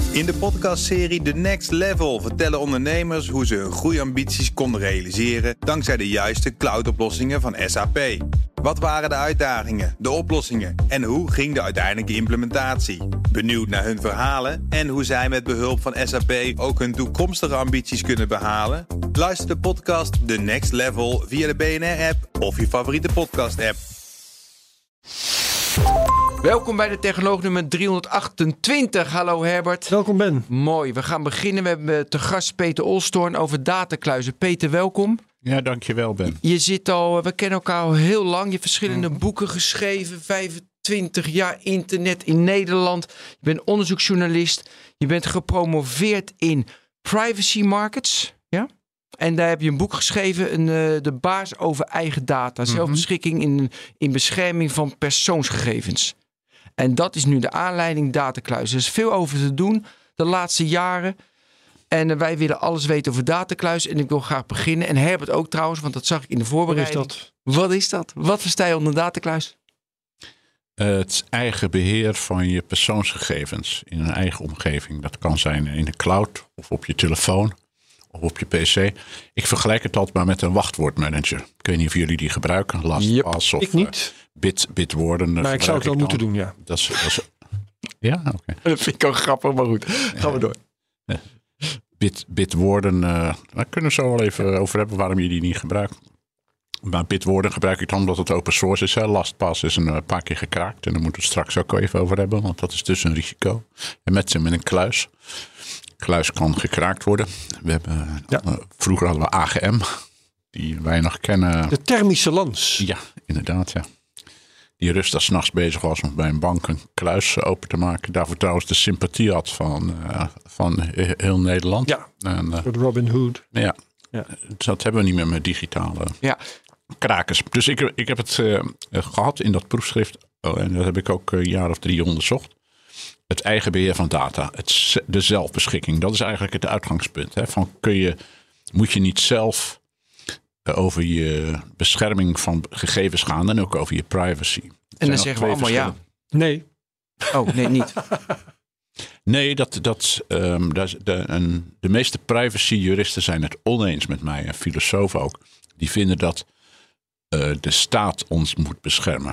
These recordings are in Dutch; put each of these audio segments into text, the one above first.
In de podcastserie The Next Level vertellen ondernemers hoe ze hun groeiambities konden realiseren dankzij de juiste cloudoplossingen van SAP. Wat waren de uitdagingen, de oplossingen en hoe ging de uiteindelijke implementatie? Benieuwd naar hun verhalen en hoe zij met behulp van SAP ook hun toekomstige ambities kunnen behalen? Luister de podcast The Next Level via de BNR-app of je favoriete podcast-app. Welkom bij de Technoloog nummer 328. Hallo Herbert. Welkom Ben. Mooi, we gaan beginnen. We hebben te gast Peter Olsthoorn over datakluizen. Peter, welkom. Ja, dankjewel Ben. We kennen elkaar al heel lang. Je hebt verschillende boeken geschreven. 25 jaar internet in Nederland. Je bent onderzoeksjournalist. Je bent gepromoveerd in privacy markets. Ja? En daar heb je een boek geschreven. De baas over eigen data. Zelfbeschikking in bescherming van persoonsgegevens. En dat is nu de aanleiding datakluizen. Er is veel over te doen de laatste jaren. En wij willen alles weten over datakluis. En ik wil graag beginnen. En Herbert ook trouwens, want dat zag ik in de voorbereiding. Wat is dat? Wat versta je onder datakluis? Het eigen beheer van je persoonsgegevens in een eigen omgeving. Dat kan zijn in de cloud of op je telefoon of op je pc. Ik vergelijk het altijd maar met een wachtwoordmanager. Ik weet niet of jullie die gebruiken. LastPass of ik niet. Bitwarden. Maar ik zou het wel moeten doen, ja. Ja, oké. Dat vind ik ook grappig, maar goed. Gaan we door. Bitwarden, daar kunnen we zo wel even over hebben waarom je die niet gebruikt. Maar Bitwarden gebruik ik dan omdat het open source is. Hè. LastPass is een paar keer gekraakt. En daar moeten we het straks ook even over hebben. Want dat is dus een risico. En met een kluis. Kluis kan gekraakt worden. We hebben, vroeger hadden we AGM. Die wij nog kennen. De thermische lans. Ja, inderdaad. Ja. Die rust daar 's nachts bezig was om bij een bank een kluis open te maken. Daarvoor trouwens de sympathie had van heel Nederland. Ja, en, Robin Hood. Ja, dat hebben we niet meer met digitale krakers. Dus ik heb het gehad in dat proefschrift. En dat heb ik ook een jaar of 3 onderzocht. Het eigen beheer van data. De zelfbeschikking. Dat is eigenlijk het uitgangspunt. Hè, van moet je niet zelf over je bescherming van gegevens gaan en ook over je privacy. En dan zeggen we allemaal ja. Nee. Oh, nee, niet. Nee, de meeste privacy-juristen zijn het oneens met mij en filosofen ook. Die vinden dat de staat ons moet beschermen.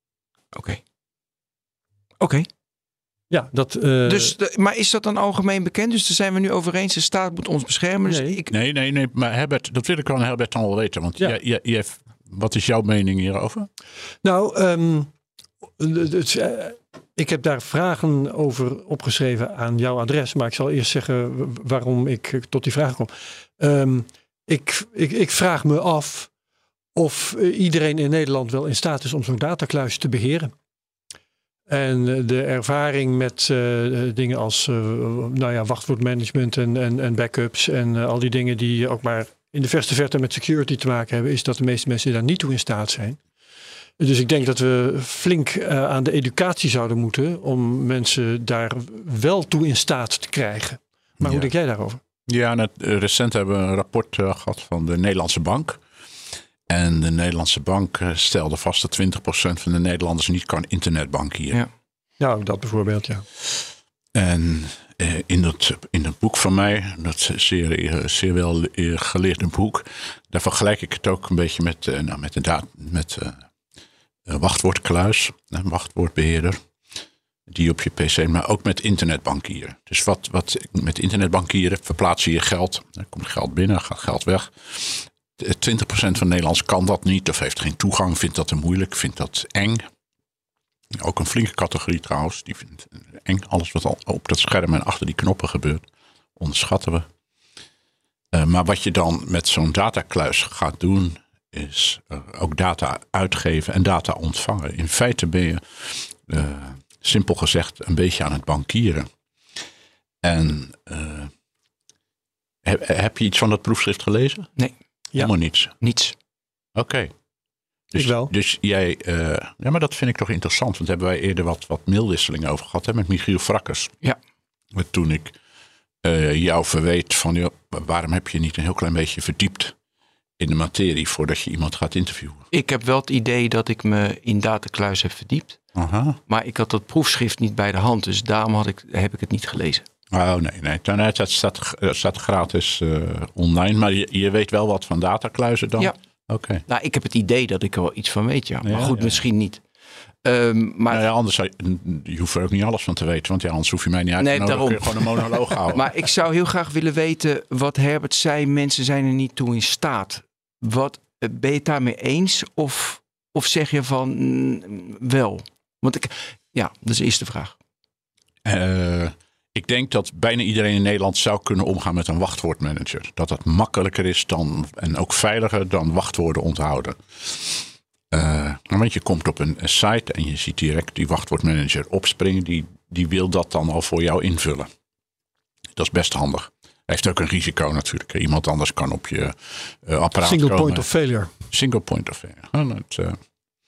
Oké. Ja, dat. Maar is dat dan algemeen bekend? Dus daar zijn we nu over eens. De staat moet ons beschermen. Dus Nee. Maar Herbert, dat wil ik van Herbert dan wel weten. Want wat is jouw mening hierover? Nou, ik heb daar vragen over opgeschreven aan jouw adres. Maar ik zal eerst zeggen waarom ik tot die vraag kom. Ik vraag me af of iedereen in Nederland wel in staat is om zo'n datakluis te beheren. En de ervaring met dingen als wachtwoordmanagement en backups en al die dingen die ook maar in de verste verte met security te maken hebben, is dat de meeste mensen daar niet toe in staat zijn. Dus ik denk dat we flink aan de educatie zouden moeten om mensen daar wel toe in staat te krijgen. Maar hoe denk jij daarover? Ja, recent hebben we een rapport gehad van de Nederlandse Bank. En de Nederlandse Bank stelde vast dat 20% van de Nederlanders niet kan internetbankieren. Ja. Nou, dat bijvoorbeeld, ja. En in dat boek van mij, dat zeer wel geleerde boek, daar vergelijk ik het ook een beetje met wachtwoordkluis, een wachtwoordbeheerder, die op je pc, maar ook met internetbankieren. Dus wat met internetbankieren verplaats je geld, er komt geld binnen, gaat geld weg. 20% van Nederlands kan dat niet of heeft geen toegang, vindt dat te moeilijk, vindt dat eng. Ook een flinke categorie trouwens, die vindt eng. Alles wat al op dat scherm en achter die knoppen gebeurt, onderschatten we. Maar wat je dan met zo'n datakluis gaat doen, is ook data uitgeven en data ontvangen. In feite ben je, simpel gezegd, een beetje aan het bankieren. En heb je iets van dat proefschrift gelezen? Nee. Helemaal niets? Niets. Oké. Dus, ik wel. Dus jij, maar dat vind ik toch interessant. Want hebben wij eerder wat mailwisselingen over gehad, hè, met Michiel Frakkers. Ja. Toen ik jou verweet van, waarom heb je niet een heel klein beetje verdiept in de materie voordat je iemand gaat interviewen? Ik heb wel het idee dat ik me in datakluis heb verdiept. Aha. Maar ik had dat proefschrift niet bij de hand. Dus daarom heb ik het niet gelezen. Oh, nee. Het staat gratis online. Maar je weet wel wat van datakluizen dan? Ja. Oké. Nou, ik heb het idee dat ik er wel iets van weet, ja. Maar goed, misschien niet. Maar Anders je hoeft er ook niet alles van te weten. Want anders hoef je mij niet uit te nodigen. Kun je gewoon een monoloog houden. Maar ik zou heel graag willen weten wat Herbert zei. Mensen zijn er niet toe in staat. Ben je het daarmee eens? Of zeg je van wel? Want dat is de eerste vraag. Ik denk dat bijna iedereen in Nederland zou kunnen omgaan met een wachtwoordmanager. Dat het makkelijker is en ook veiliger dan wachtwoorden onthouden. Want je komt op een site en je ziet direct die wachtwoordmanager opspringen. Die wil dat dan al voor jou invullen. Dat is best handig. Hij heeft ook een risico natuurlijk. Iemand anders kan op je apparaat Single komen. point of failure. Single point of failure.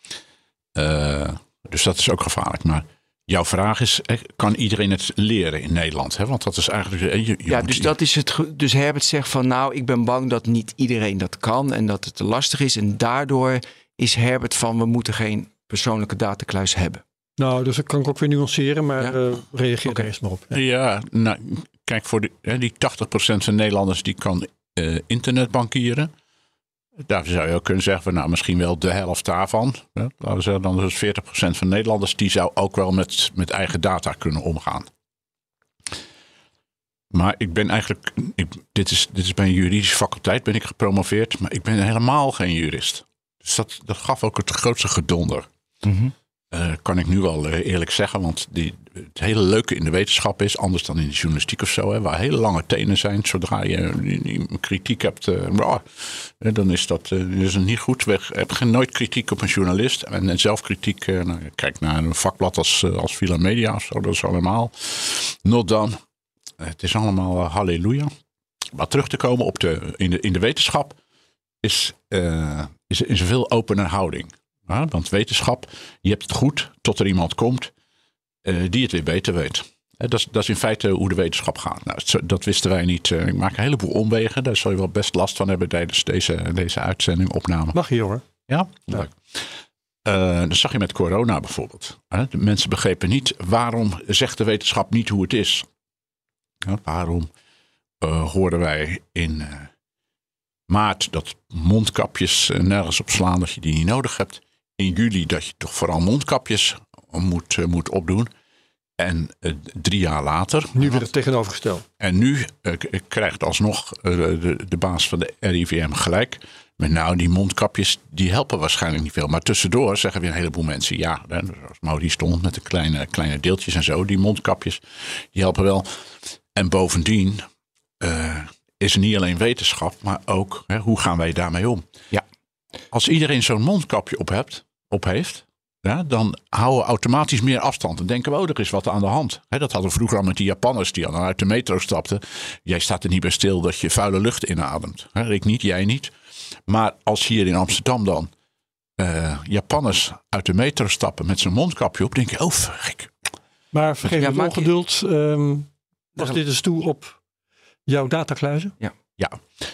Dus dat is ook gevaarlijk. Maar jouw vraag is, kan iedereen het leren in Nederland? Hè? Want dat is eigenlijk... Dat is het. Dus Herbert zegt van ik ben bang dat niet iedereen dat kan. En dat het te lastig is. En daardoor is Herbert van we moeten geen persoonlijke datakluis hebben. Nou, dus dat kan ik ook weer nuanceren. Maar reageer er eerst maar op. Ja, nou, kijk, voor die 80% van Nederlanders die kan internetbankieren. Daar zou je ook kunnen zeggen van misschien wel de helft daarvan. Laten we zeggen dan is 40% van Nederlanders die zou ook wel met eigen data kunnen omgaan. Maar ik ben eigenlijk, dit is bij een juridische faculteit ben ik gepromoveerd, maar ik ben helemaal geen jurist. Dus dat gaf ook het grootste gedonder. Mm-hmm. Kan ik nu wel eerlijk zeggen, want het hele leuke in de wetenschap is, anders dan in de journalistiek of zo, waar hele lange tenen zijn. Zodra je kritiek hebt, dan is dat niet goed. We hebben nooit kritiek op een journalist. En zelfkritiek, kijk naar een vakblad als Villa Media of zo, dat is allemaal not done. Het is allemaal halleluja. Maar terug te komen in de wetenschap is een veel opener houding. Ja, want wetenschap, je hebt het goed tot er iemand komt die het weer beter weet. Dat is in feite hoe de wetenschap gaat. Nou, dat wisten wij niet. Ik maak een heleboel omwegen. Daar zal je wel best last van hebben tijdens deze uitzending, opname. Mag je hoor. Ja, leuk. Dat zag je met corona bijvoorbeeld. De mensen begrepen niet waarom zegt de wetenschap niet hoe het is. Waarom hoorden wij in maart dat mondkapjes nergens op slaan, dat je die niet nodig hebt. In juli dat je toch vooral mondkapjes moet opdoen. En 3 jaar later. Nu weer het tegenovergesteld. En nu krijgt alsnog de baas van de RIVM gelijk. Maar die mondkapjes die helpen waarschijnlijk niet veel. Maar tussendoor zeggen weer een heleboel mensen. Ja, zoals Maurice stond met de kleine deeltjes en zo. Die mondkapjes die helpen wel. En bovendien is er niet alleen wetenschap. Maar ook hoe gaan wij daarmee om? Ja. Als iedereen zo'n mondkapje op heeft. Ja, dan houden we automatisch meer afstand. Dan denken we, er is wat aan de hand. Dat hadden we vroeger al met die Japanners die dan uit de metro stapten. Jij staat er niet bij stil dat je vuile lucht inademt. Ik niet, jij niet. Maar als hier in Amsterdam dan Japanners uit de metro stappen met zijn mondkapje op, denk je, oh verrek. Maar vergeet het ongeduld. Was dit eens toe op jouw datakluizen? Ja.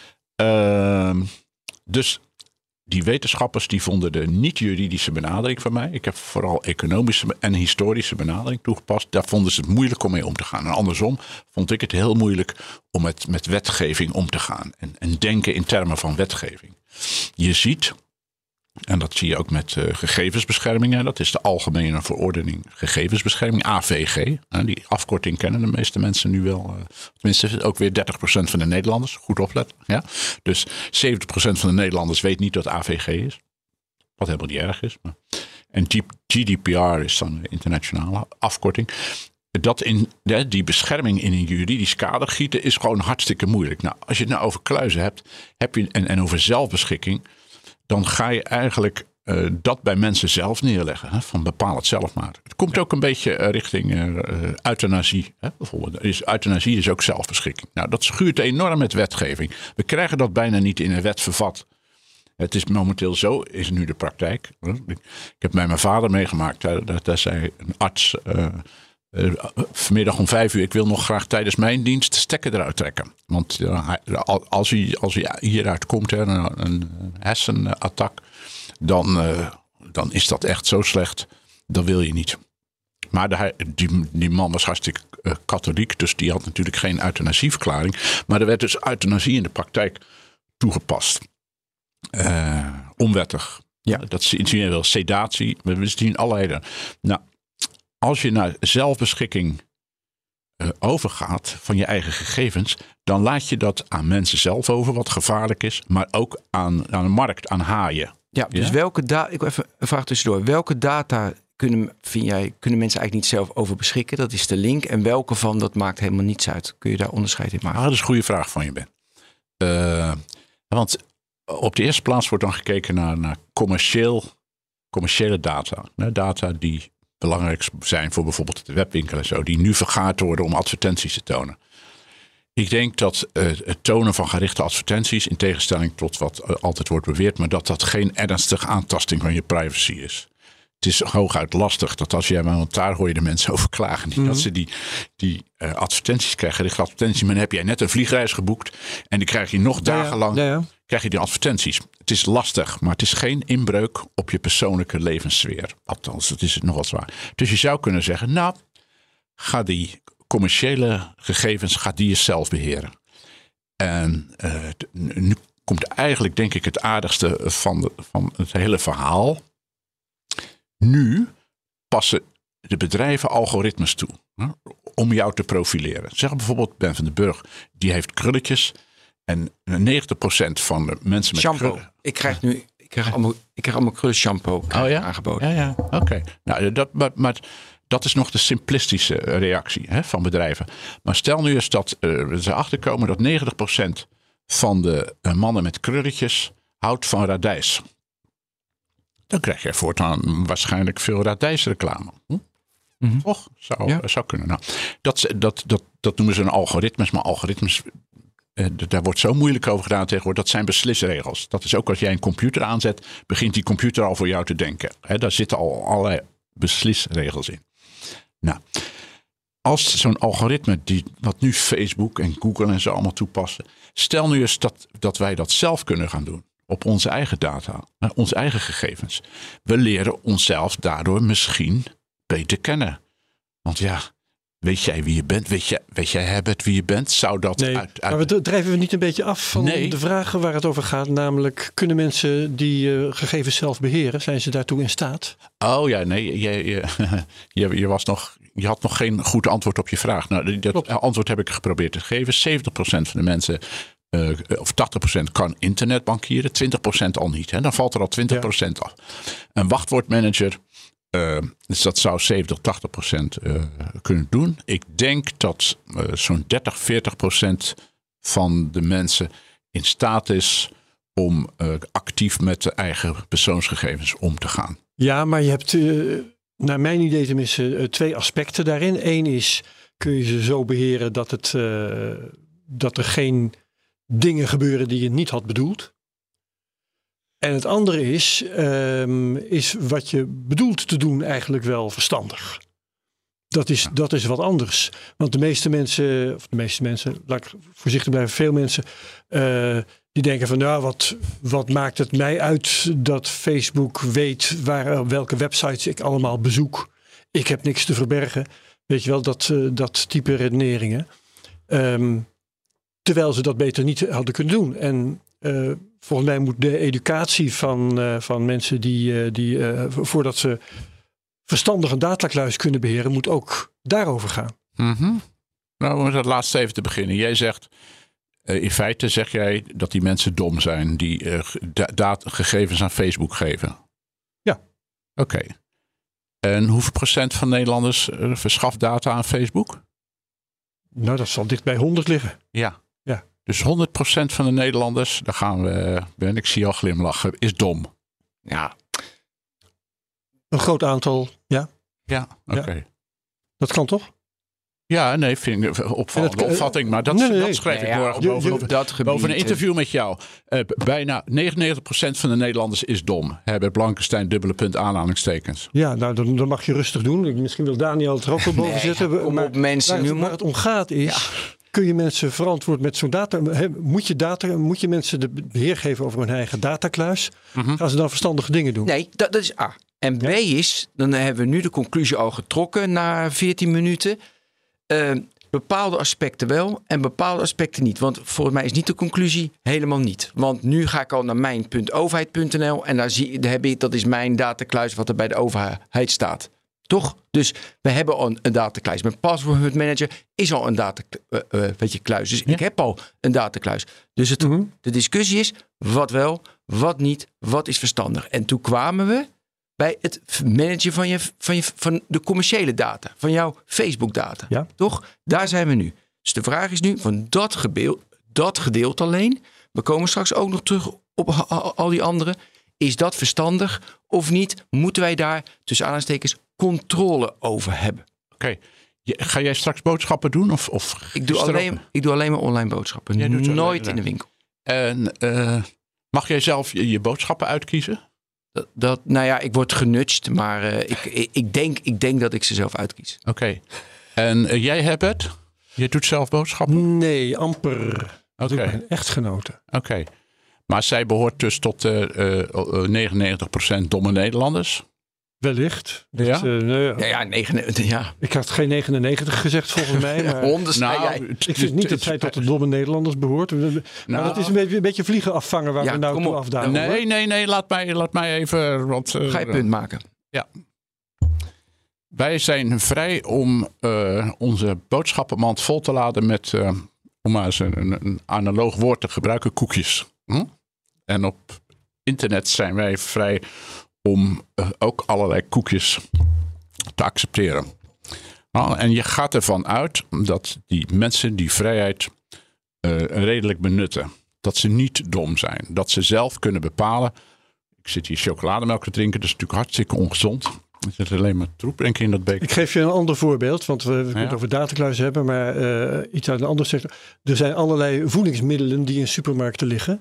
Dus die wetenschappers die vonden de niet-juridische benadering van mij. Ik heb vooral economische en historische benadering toegepast. Daar vonden ze het moeilijk om mee om te gaan. En andersom vond ik het heel moeilijk om met wetgeving om te gaan. En denken in termen van wetgeving. Je ziet, en dat zie je ook met gegevensbescherming. Dat is de Algemene Verordening Gegevensbescherming, AVG. Die afkorting kennen de meeste mensen nu wel. Tenminste ook weer 30% van de Nederlanders. Goed opletten. Ja? Dus 70% van de Nederlanders weet niet wat AVG is. Wat helemaal niet erg is. Maar. En GDPR is dan de internationale afkorting. Die bescherming in een juridisch kader gieten is gewoon hartstikke moeilijk. Nou, als je het nou over kluizen heb je en over zelfbeschikking. Dan ga je eigenlijk dat bij mensen zelf neerleggen. Van bepaal het zelf maar. Het komt ook een beetje richting euthanasie. Bijvoorbeeld. Euthanasie is ook zelfbeschikking. Nou, dat schuurt enorm met wetgeving. We krijgen dat bijna niet in een wet vervat. Het is momenteel zo, is nu de praktijk. Ik heb bij mijn vader meegemaakt. Daar zei een arts vanmiddag om 5 uur. Ik wil nog graag tijdens mijn dienst de stekker eruit trekken. Want als hij hieruit komt, een hersenattack, dan is dat echt zo slecht. Dat wil je niet. Maar die man was hartstikke katholiek. Dus die had natuurlijk geen euthanasieverklaring. Maar er werd dus euthanasie in de praktijk toegepast. Onwettig. Ja. Dat zien we wel. Sedatie. We zien allerlei. Nou, als je naar zelfbeschikking overgaat van je eigen gegevens, dan laat je dat aan mensen zelf over, wat gevaarlijk is, maar ook aan de markt, aan haaien. Ja, dus welke data, ik wil even een vraag tussendoor. Welke data kunnen mensen eigenlijk niet zelf over beschikken? Dat is de link. En welke van, dat maakt helemaal niets uit. Kun je daar onderscheid in maken? Dat is een goede vraag van je, Ben. Want op de eerste plaats wordt dan gekeken naar commerciële data. Data die belangrijk zijn voor bijvoorbeeld de webwinkel en zo. Die nu vergaard worden om advertenties te tonen. Ik denk dat het tonen van gerichte advertenties, in tegenstelling tot wat altijd wordt beweerd, maar dat geen ernstige aantasting van je privacy is. Het is hooguit lastig dat als jij, want daar hoor je de mensen over klagen, dat ze die advertenties krijgen, gerichte advertenties, maar dan heb jij net een vliegreis geboekt en die krijg je nog dagenlang, krijg je die advertenties. Het is lastig, maar het is geen inbreuk op je persoonlijke levenssfeer. Althans, dat is het nogal zwaar. Dus je zou kunnen zeggen, nou, ga die commerciële gegevens, gaat die jezelf beheren. En nu komt eigenlijk, denk ik, het aardigste van het hele verhaal. Nu passen de bedrijven algoritmes toe om jou te profileren. Zeg bijvoorbeeld Ben van den Burg, die heeft krulletjes. En 90% van de mensen met shampoo. krullen. Ik krijg allemaal krulshampoo aangeboden. Ja. Oké. Nou, dat is nog de simplistische reactie van bedrijven. Maar stel nu eens dat we erachter komen dat 90% van de mannen met krulletjes houdt van radijs. Dan krijg je voortaan waarschijnlijk veel radijsreclame. Toch? Zou kunnen. Nou, dat noemen ze een algoritmes. Maar algoritmes, daar wordt zo moeilijk over gedaan tegenwoordig. Dat zijn beslisregels. Dat is ook als jij een computer aanzet, begint die computer al voor jou te denken. Daar zitten al allerlei beslisregels in. Nou, als zo'n algoritme, wat nu Facebook en Google en zo allemaal toepassen. Stel nu eens dat wij dat zelf kunnen gaan doen. Op onze eigen data, onze eigen gegevens. We leren onszelf daardoor misschien beter kennen. Want ja, weet jij wie je bent? Weet jij Herbert wie je bent? Zou dat maar drijven we niet een beetje af van de vragen waar het over gaat? Namelijk, kunnen mensen die gegevens zelf beheren? Zijn ze daartoe in staat? Oh ja, nee. Je had nog geen goed antwoord op je vraag. Nou, dat antwoord heb ik geprobeerd te geven. 70% van de mensen, of 80% kan internetbankieren. 20% al niet. Hè? Dan valt er al 20% af. Een wachtwoordmanager, dus dat zou 70-80% kunnen doen. Ik denk dat zo'n 30-40% van de mensen in staat is om actief met de eigen persoonsgegevens om te gaan. Ja, maar je hebt naar mijn idee tenminste 2 aspecten daarin. Eén is, kun je ze zo beheren dat er geen dingen gebeuren die je niet had bedoeld. En het andere is wat je bedoelt te doen eigenlijk wel verstandig. Dat is wat anders. Want de meeste mensen, laat ik voorzichtig blijven, veel mensen die denken van nou, wat maakt het mij uit dat Facebook weet welke websites ik allemaal bezoek. Ik heb niks te verbergen. Weet je wel, dat type redeneringen. Terwijl ze dat beter niet hadden kunnen doen. En volgens mij moet de educatie van mensen die voordat ze verstandig een datakluis kunnen beheren, moet ook daarover gaan. Mm-hmm. Nou, om dat laatste even te beginnen. Jij zegt, in feite zeg jij dat die mensen dom zijn die gegevens aan Facebook geven. Ja. Oké. En hoeveel procent van Nederlanders verschaft data aan Facebook? Nou, dat zal dicht bij 100 liggen. Ja. Dus 100% van de Nederlanders, daar gaan we, Ben, ik zie je al glimlachen, is dom. Ja. Een groot aantal, ja. Ja, oké. Ja. Dat kan toch? Ja, nee, vind ik een opvallende opvatting. Maar dat schrijf ik morgen boven een interview met jou. Bijna 99% van de Nederlanders is dom. Herbert Blankenstein, dubbele aanhalingstekens. Ja, nou dan mag je rustig doen. Misschien wil Daniel het er ook wel boven zetten. Kom op mensen. Waar het om gaat is, kun je mensen verantwoord met zo'n data... Moet je mensen de beheer geven over hun eigen datakluis? Mm-hmm. Gaan ze dan verstandige dingen doen? Nee, dat is A. En B is, dan hebben we nu de conclusie al getrokken na 14 minuten. Bepaalde aspecten wel en bepaalde aspecten niet. Want volgens mij is niet de conclusie helemaal niet. Want nu ga ik al naar mijn.overheid.nl en daar heb ik, dat is mijn datakluis wat er bij de overheid staat. Toch? Dus we hebben al een datakluis. Mijn password manager is al een datakluis. Dus ik heb al een datakluis. Dus de discussie is, wat wel, wat niet, wat is verstandig. En toen kwamen we bij het managen van de commerciële data. Van jouw Facebook data. Ja. Toch? Daar zijn we nu. Dus de vraag is nu, van dat gedeelte alleen. We komen straks ook nog terug op al die andere. Is dat verstandig of niet? Moeten wij daar tussen aanhalingstekens controle over hebben? Oké. Ga jij straks boodschappen doen? Of ik doe alleen maar online boodschappen. Nooit in de winkel. En mag jij zelf je boodschappen uitkiezen? Nou ja, ik word genudged, maar ik denk dat ik ze zelf uitkies. Oké. En jij hebt het? Je doet zelf boodschappen? Nee, amper. Oké. Mijn echtgenote. Oké. Maar zij behoort dus tot 99% domme Nederlanders? Wellicht. Ja? 99, ja. Ik had geen 99 gezegd volgens mij. Maar ik vind niet dat zij tot de domme Nederlanders behoort. Maar dat is een beetje vliegen afvangen waar we nou toe afdalen. Nee. Laat mij even... Want, ga je punt maken. Ja. Wij zijn vrij om onze boodschappenmand vol te laden met... om maar eens een analoog woord te gebruiken, koekjes. En op internet zijn wij vrij om ook allerlei koekjes te accepteren. En je gaat ervan uit dat die mensen die vrijheid redelijk benutten. Dat ze niet dom zijn. Dat ze zelf kunnen bepalen. Ik zit hier chocolademelk te drinken. Dat is natuurlijk hartstikke ongezond. Er zit alleen maar troep denk ik in dat beker. Ik geef je een ander voorbeeld. Want we kunnen het over datakluizen hebben. Maar iets uit een ander sector. Er zijn allerlei voedingsmiddelen die in supermarkten liggen.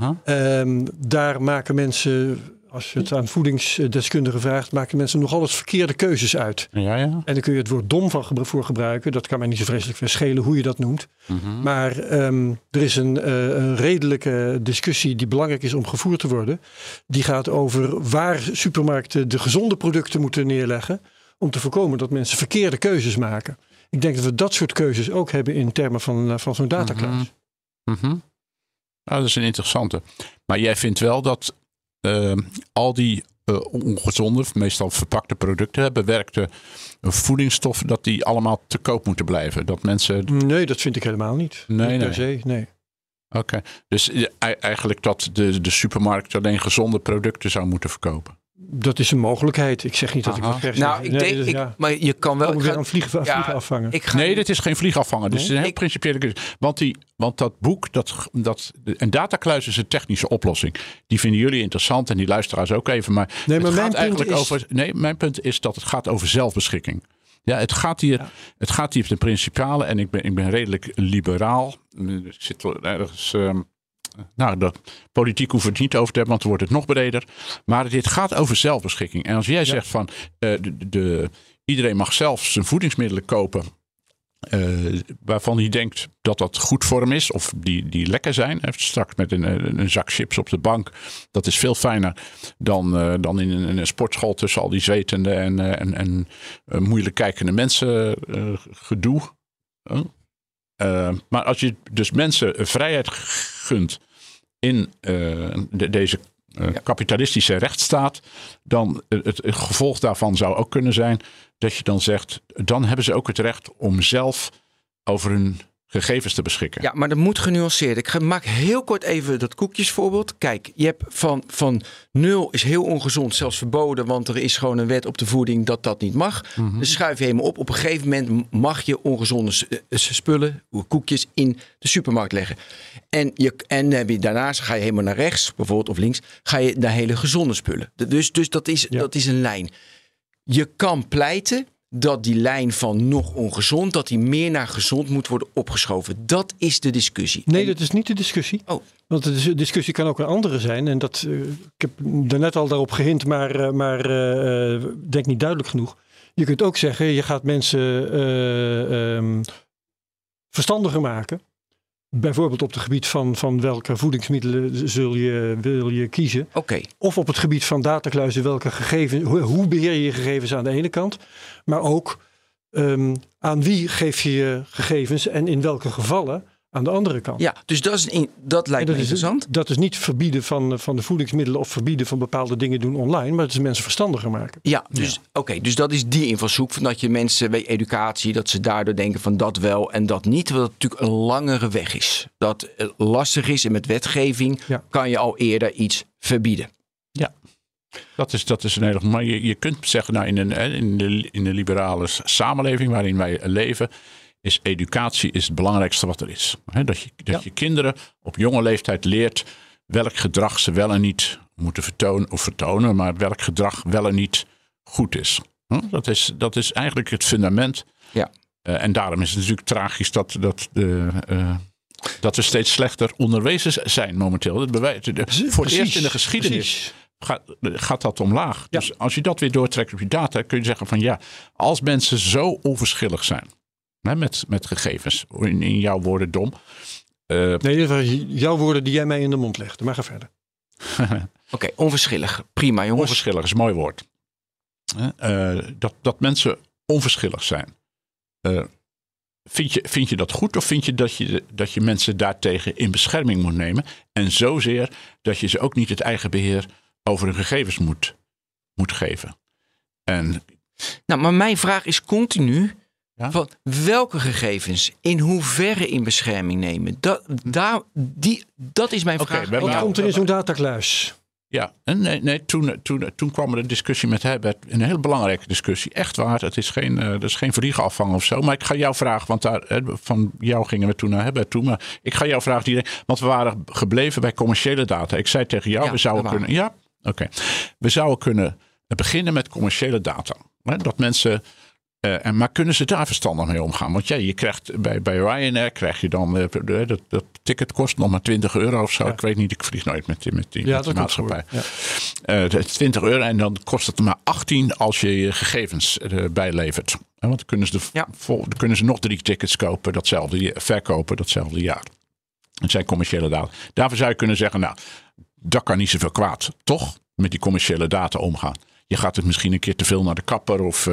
Daar maken mensen... Als je het aan voedingsdeskundigen vraagt, maken mensen nogal eens verkeerde keuzes uit. Ja. En dan kun je het woord dom voor gebruiken. Dat kan mij niet zo vreselijk verschelen hoe je dat noemt. Maar er is een redelijke discussie die belangrijk is om gevoerd te worden. Die gaat over waar supermarkten de gezonde producten moeten neerleggen. Om te voorkomen dat mensen verkeerde keuzes maken. Ik denk dat we dat soort keuzes ook hebben in termen van zo'n datakluis. Nou, dat is een interessante. Maar jij vindt wel dat... al die ongezonde, meestal verpakte producten, bewerkte voedingsstoffen, dat die allemaal te koop moeten blijven. Dat mensen... Nee, dat vind ik helemaal niet. Nee. Oké. Dus eigenlijk dat de supermarkt alleen gezonde producten zou moeten verkopen. Dat is een mogelijkheid. Ik zeg niet dat ik dat per se... Nou, maar je kan wel... weer een vliegen afvangen. Nee, dit is geen vliegafvangen. Dus het is een heel principiële kwestie. Want dat boek, een datakluis is een technische oplossing. Die vinden jullie interessant en die luisteraars ook even. Maar mijn punt is dat het gaat over zelfbeschikking. Ja, het gaat hier op de principale. En ik ben redelijk liberaal. Ik zit ergens... de politiek hoeft het niet over te hebben, want dan wordt het nog breder. Maar dit gaat over zelfbeschikking. En als jij zegt van iedereen mag zelf zijn voedingsmiddelen kopen waarvan hij denkt dat dat goed voor hem is of die lekker zijn. Straks met een zak chips op de bank. Dat is veel fijner dan in een sportschool tussen al die zwetende en moeilijk kijkende mensen gedoe. Maar als je dus mensen vrijheid gunt in deze kapitalistische rechtsstaat, dan het gevolg daarvan zou ook kunnen zijn dat je dan zegt, dan hebben ze ook het recht om zelf over hun gegevens te beschikken. Ja, maar dat moet genuanceerd. Ik maak heel kort even dat koekjesvoorbeeld. Kijk, je hebt van 0 is heel ongezond, zelfs verboden, want er is gewoon een wet op de voeding dat niet mag. Dus schuif je helemaal op. Op een gegeven moment mag je ongezonde spullen, koekjes, in de supermarkt leggen. En daarnaast ga je helemaal naar rechts, bijvoorbeeld, of links, ga je naar hele gezonde spullen. Dus dat is een lijn. Je kan pleiten dat die lijn van nog ongezond, dat die meer naar gezond moet worden opgeschoven. Dat is de discussie. Nee, dat is niet de discussie. Want de discussie kan ook een andere zijn. En dat, ik heb daarnet al daarop gehind, maar denk niet duidelijk genoeg. Je kunt ook zeggen, je gaat mensen verstandiger maken Bijvoorbeeld op het gebied van welke voedingsmiddelen wil je kiezen. Oké. Of op het gebied van datakluizen, welke gegevens, hoe beheer je je gegevens aan de ene kant. Maar ook aan wie geef je je gegevens en in welke gevallen aan de andere kant. Ja, dus dat lijkt me interessant. Dat is niet verbieden van de voedingsmiddelen of verbieden van bepaalde dingen doen online. Maar het is mensen verstandiger maken. Ja, dus dus dat is die invalshoek van dat je mensen bij educatie, dat ze daardoor denken van dat wel en dat niet. Terwijl het natuurlijk een langere weg is. Dat lastig is en met wetgeving kan je al eerder iets verbieden. Ja. Dat is een hele. Maar je kunt zeggen, in de liberale samenleving waarin wij leven, is educatie het belangrijkste wat er is. Dat je kinderen op jonge leeftijd leert welk gedrag ze wel en niet moeten vertonen, maar welk gedrag wel en niet goed is. Dat is eigenlijk het fundament. Ja. En daarom is het natuurlijk tragisch dat we steeds slechter onderwezen zijn momenteel. Voor het eerst in de geschiedenis gaat dat omlaag. Ja. Dus als je dat weer doortrekt op je data, kun je zeggen van als mensen zo onverschillig zijn met gegevens, in jouw woorden dom. Nee, dat waren jouw woorden die jij mij in de mond legde, maar ga verder. Oké, onverschillig. Prima, jongens. Onverschillig is een mooi woord. Dat mensen onverschillig zijn. Vind je dat goed of vind je dat je mensen daartegen in bescherming moet nemen? En zozeer dat je ze ook niet het eigen beheer over hun gegevens moet geven. Maar mijn vraag is continu, van welke gegevens in hoeverre in bescherming nemen? Dat is mijn vraag. Wat komt er in zo'n datakluis? Ja, toen kwam er een discussie met Herbert. Een heel belangrijke discussie. Echt waar, dat is geen vliegenafvang of zo. Maar ik ga jou vragen, want van jou gingen we toen naar Herbert toe. Maar ik ga jou vragen direct, want we waren gebleven bij commerciële data. Ik zei tegen jou, we zouden kunnen... Ja, oké. We zouden kunnen beginnen met commerciële data. Dat mensen... maar kunnen ze daar verstandig mee omgaan? Want je krijgt bij Ryanair krijg je dan dat ticket kost nog maar €20 of zo. Ja. Ik weet niet, ik vlieg nooit met die maatschappij. Ja. 20 euro en dan kost het maar 18 als je je gegevens bijlevert. Want dan kunnen ze nog 3 tickets kopen, verkopen datzelfde jaar. Het zijn commerciële data. Daarvoor zou je kunnen zeggen, dat kan niet zoveel kwaad, toch? Met die commerciële data omgaan. Je gaat het misschien een keer te veel naar de kapper. Of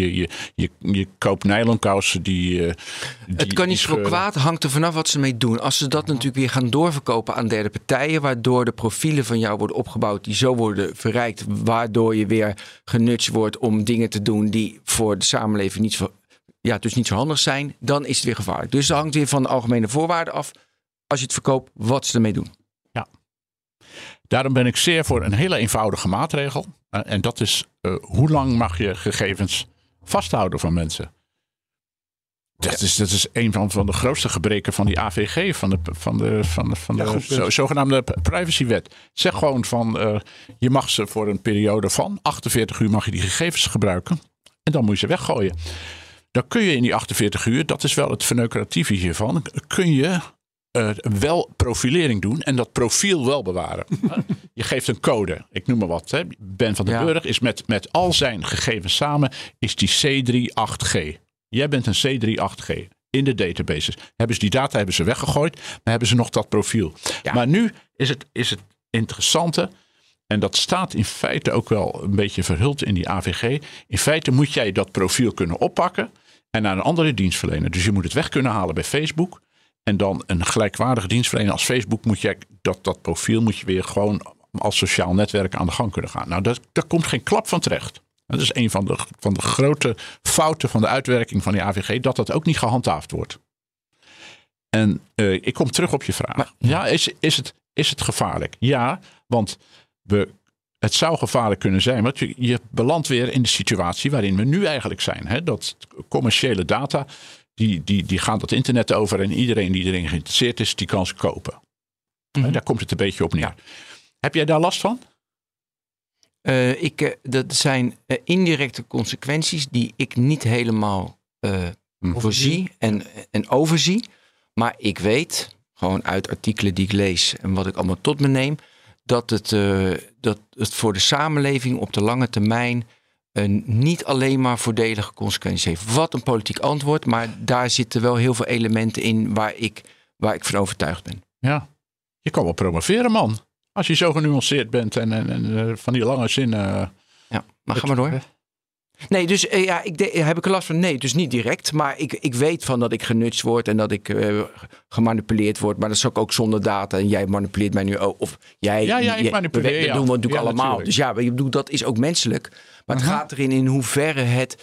je koopt nylonkousen het kan niet zoveel kwaad, hangt er vanaf wat ze mee doen. Als ze dat natuurlijk weer gaan doorverkopen aan derde partijen, waardoor de profielen van jou worden opgebouwd, die zo worden verrijkt, waardoor je weer genudged wordt om dingen te doen die voor de samenleving niet zo handig zijn, dan is het weer gevaarlijk. Dus dat hangt weer van de algemene voorwaarden af, als je het verkoopt, wat ze ermee doen. Ja. Daarom ben ik zeer voor een hele eenvoudige maatregel. En dat is, hoe lang mag je gegevens vasthouden van mensen? Dat is een van de grootste gebreken van die AVG, van de zogenaamde privacywet. Zeg gewoon van, je mag ze voor een periode van 48 uur mag je die gegevens gebruiken. En dan moet je ze weggooien. Dan kun je in die 48 uur, dat is wel het verneukeratieve hiervan, kun je wel profilering doen en dat profiel wel bewaren. Je geeft een code, ik noem maar wat. Ben van den Burg is met al zijn gegevens samen is die C38G. Jij bent een C38G in de databases. Die data hebben ze weggegooid, maar hebben ze nog dat profiel. Ja. Maar nu is het interessante, en dat staat in feite ook wel een beetje verhuld in die AVG. In feite moet jij dat profiel kunnen oppakken en naar een andere dienstverlener. Dus je moet het weg kunnen halen bij Facebook. En dan een gelijkwaardige dienstverlener als Facebook moet je dat profiel moet je weer gewoon als sociaal netwerk aan de gang kunnen gaan. Nou, daar komt geen klap van terecht. Dat is een van de grote fouten van de uitwerking van die AVG, dat ook niet gehandhaafd wordt. En ik kom terug op je vraag. Maar, is het gevaarlijk? Ja, want het zou gevaarlijk kunnen zijn. Want je belandt weer in de situatie waarin we nu eigenlijk zijn. Dat commerciële data, die gaan dat internet over en iedereen die erin geïnteresseerd is, die kan ze kopen. Mm-hmm. Daar komt het een beetje op neer. Ja. Heb jij daar last van? Dat zijn indirecte consequenties die ik niet helemaal voorzie en overzie. Maar ik weet, gewoon uit artikelen die ik lees en wat ik allemaal tot me neem, dat het voor de samenleving op de lange termijn niet alleen maar voordelige consequenties heeft. Wat een politiek antwoord, maar daar zitten wel heel veel elementen in waar ik waar ik van overtuigd ben. Ja, je kan wel promoveren, man. Als je zo genuanceerd bent en van die lange zinnen. Ja, maar ga maar door. Nee, dus heb ik er last van? Nee, dus niet direct. Maar ik weet van dat ik genutst word en dat ik gemanipuleerd word. Maar dat is ook zonder data. En jij manipuleert mij nu ook. Of jij, ik manipuleer. Dat doen we natuurlijk allemaal. Natuurlijk. Dus ja, ik bedoel, dat is ook menselijk. Maar het gaat erin in hoeverre het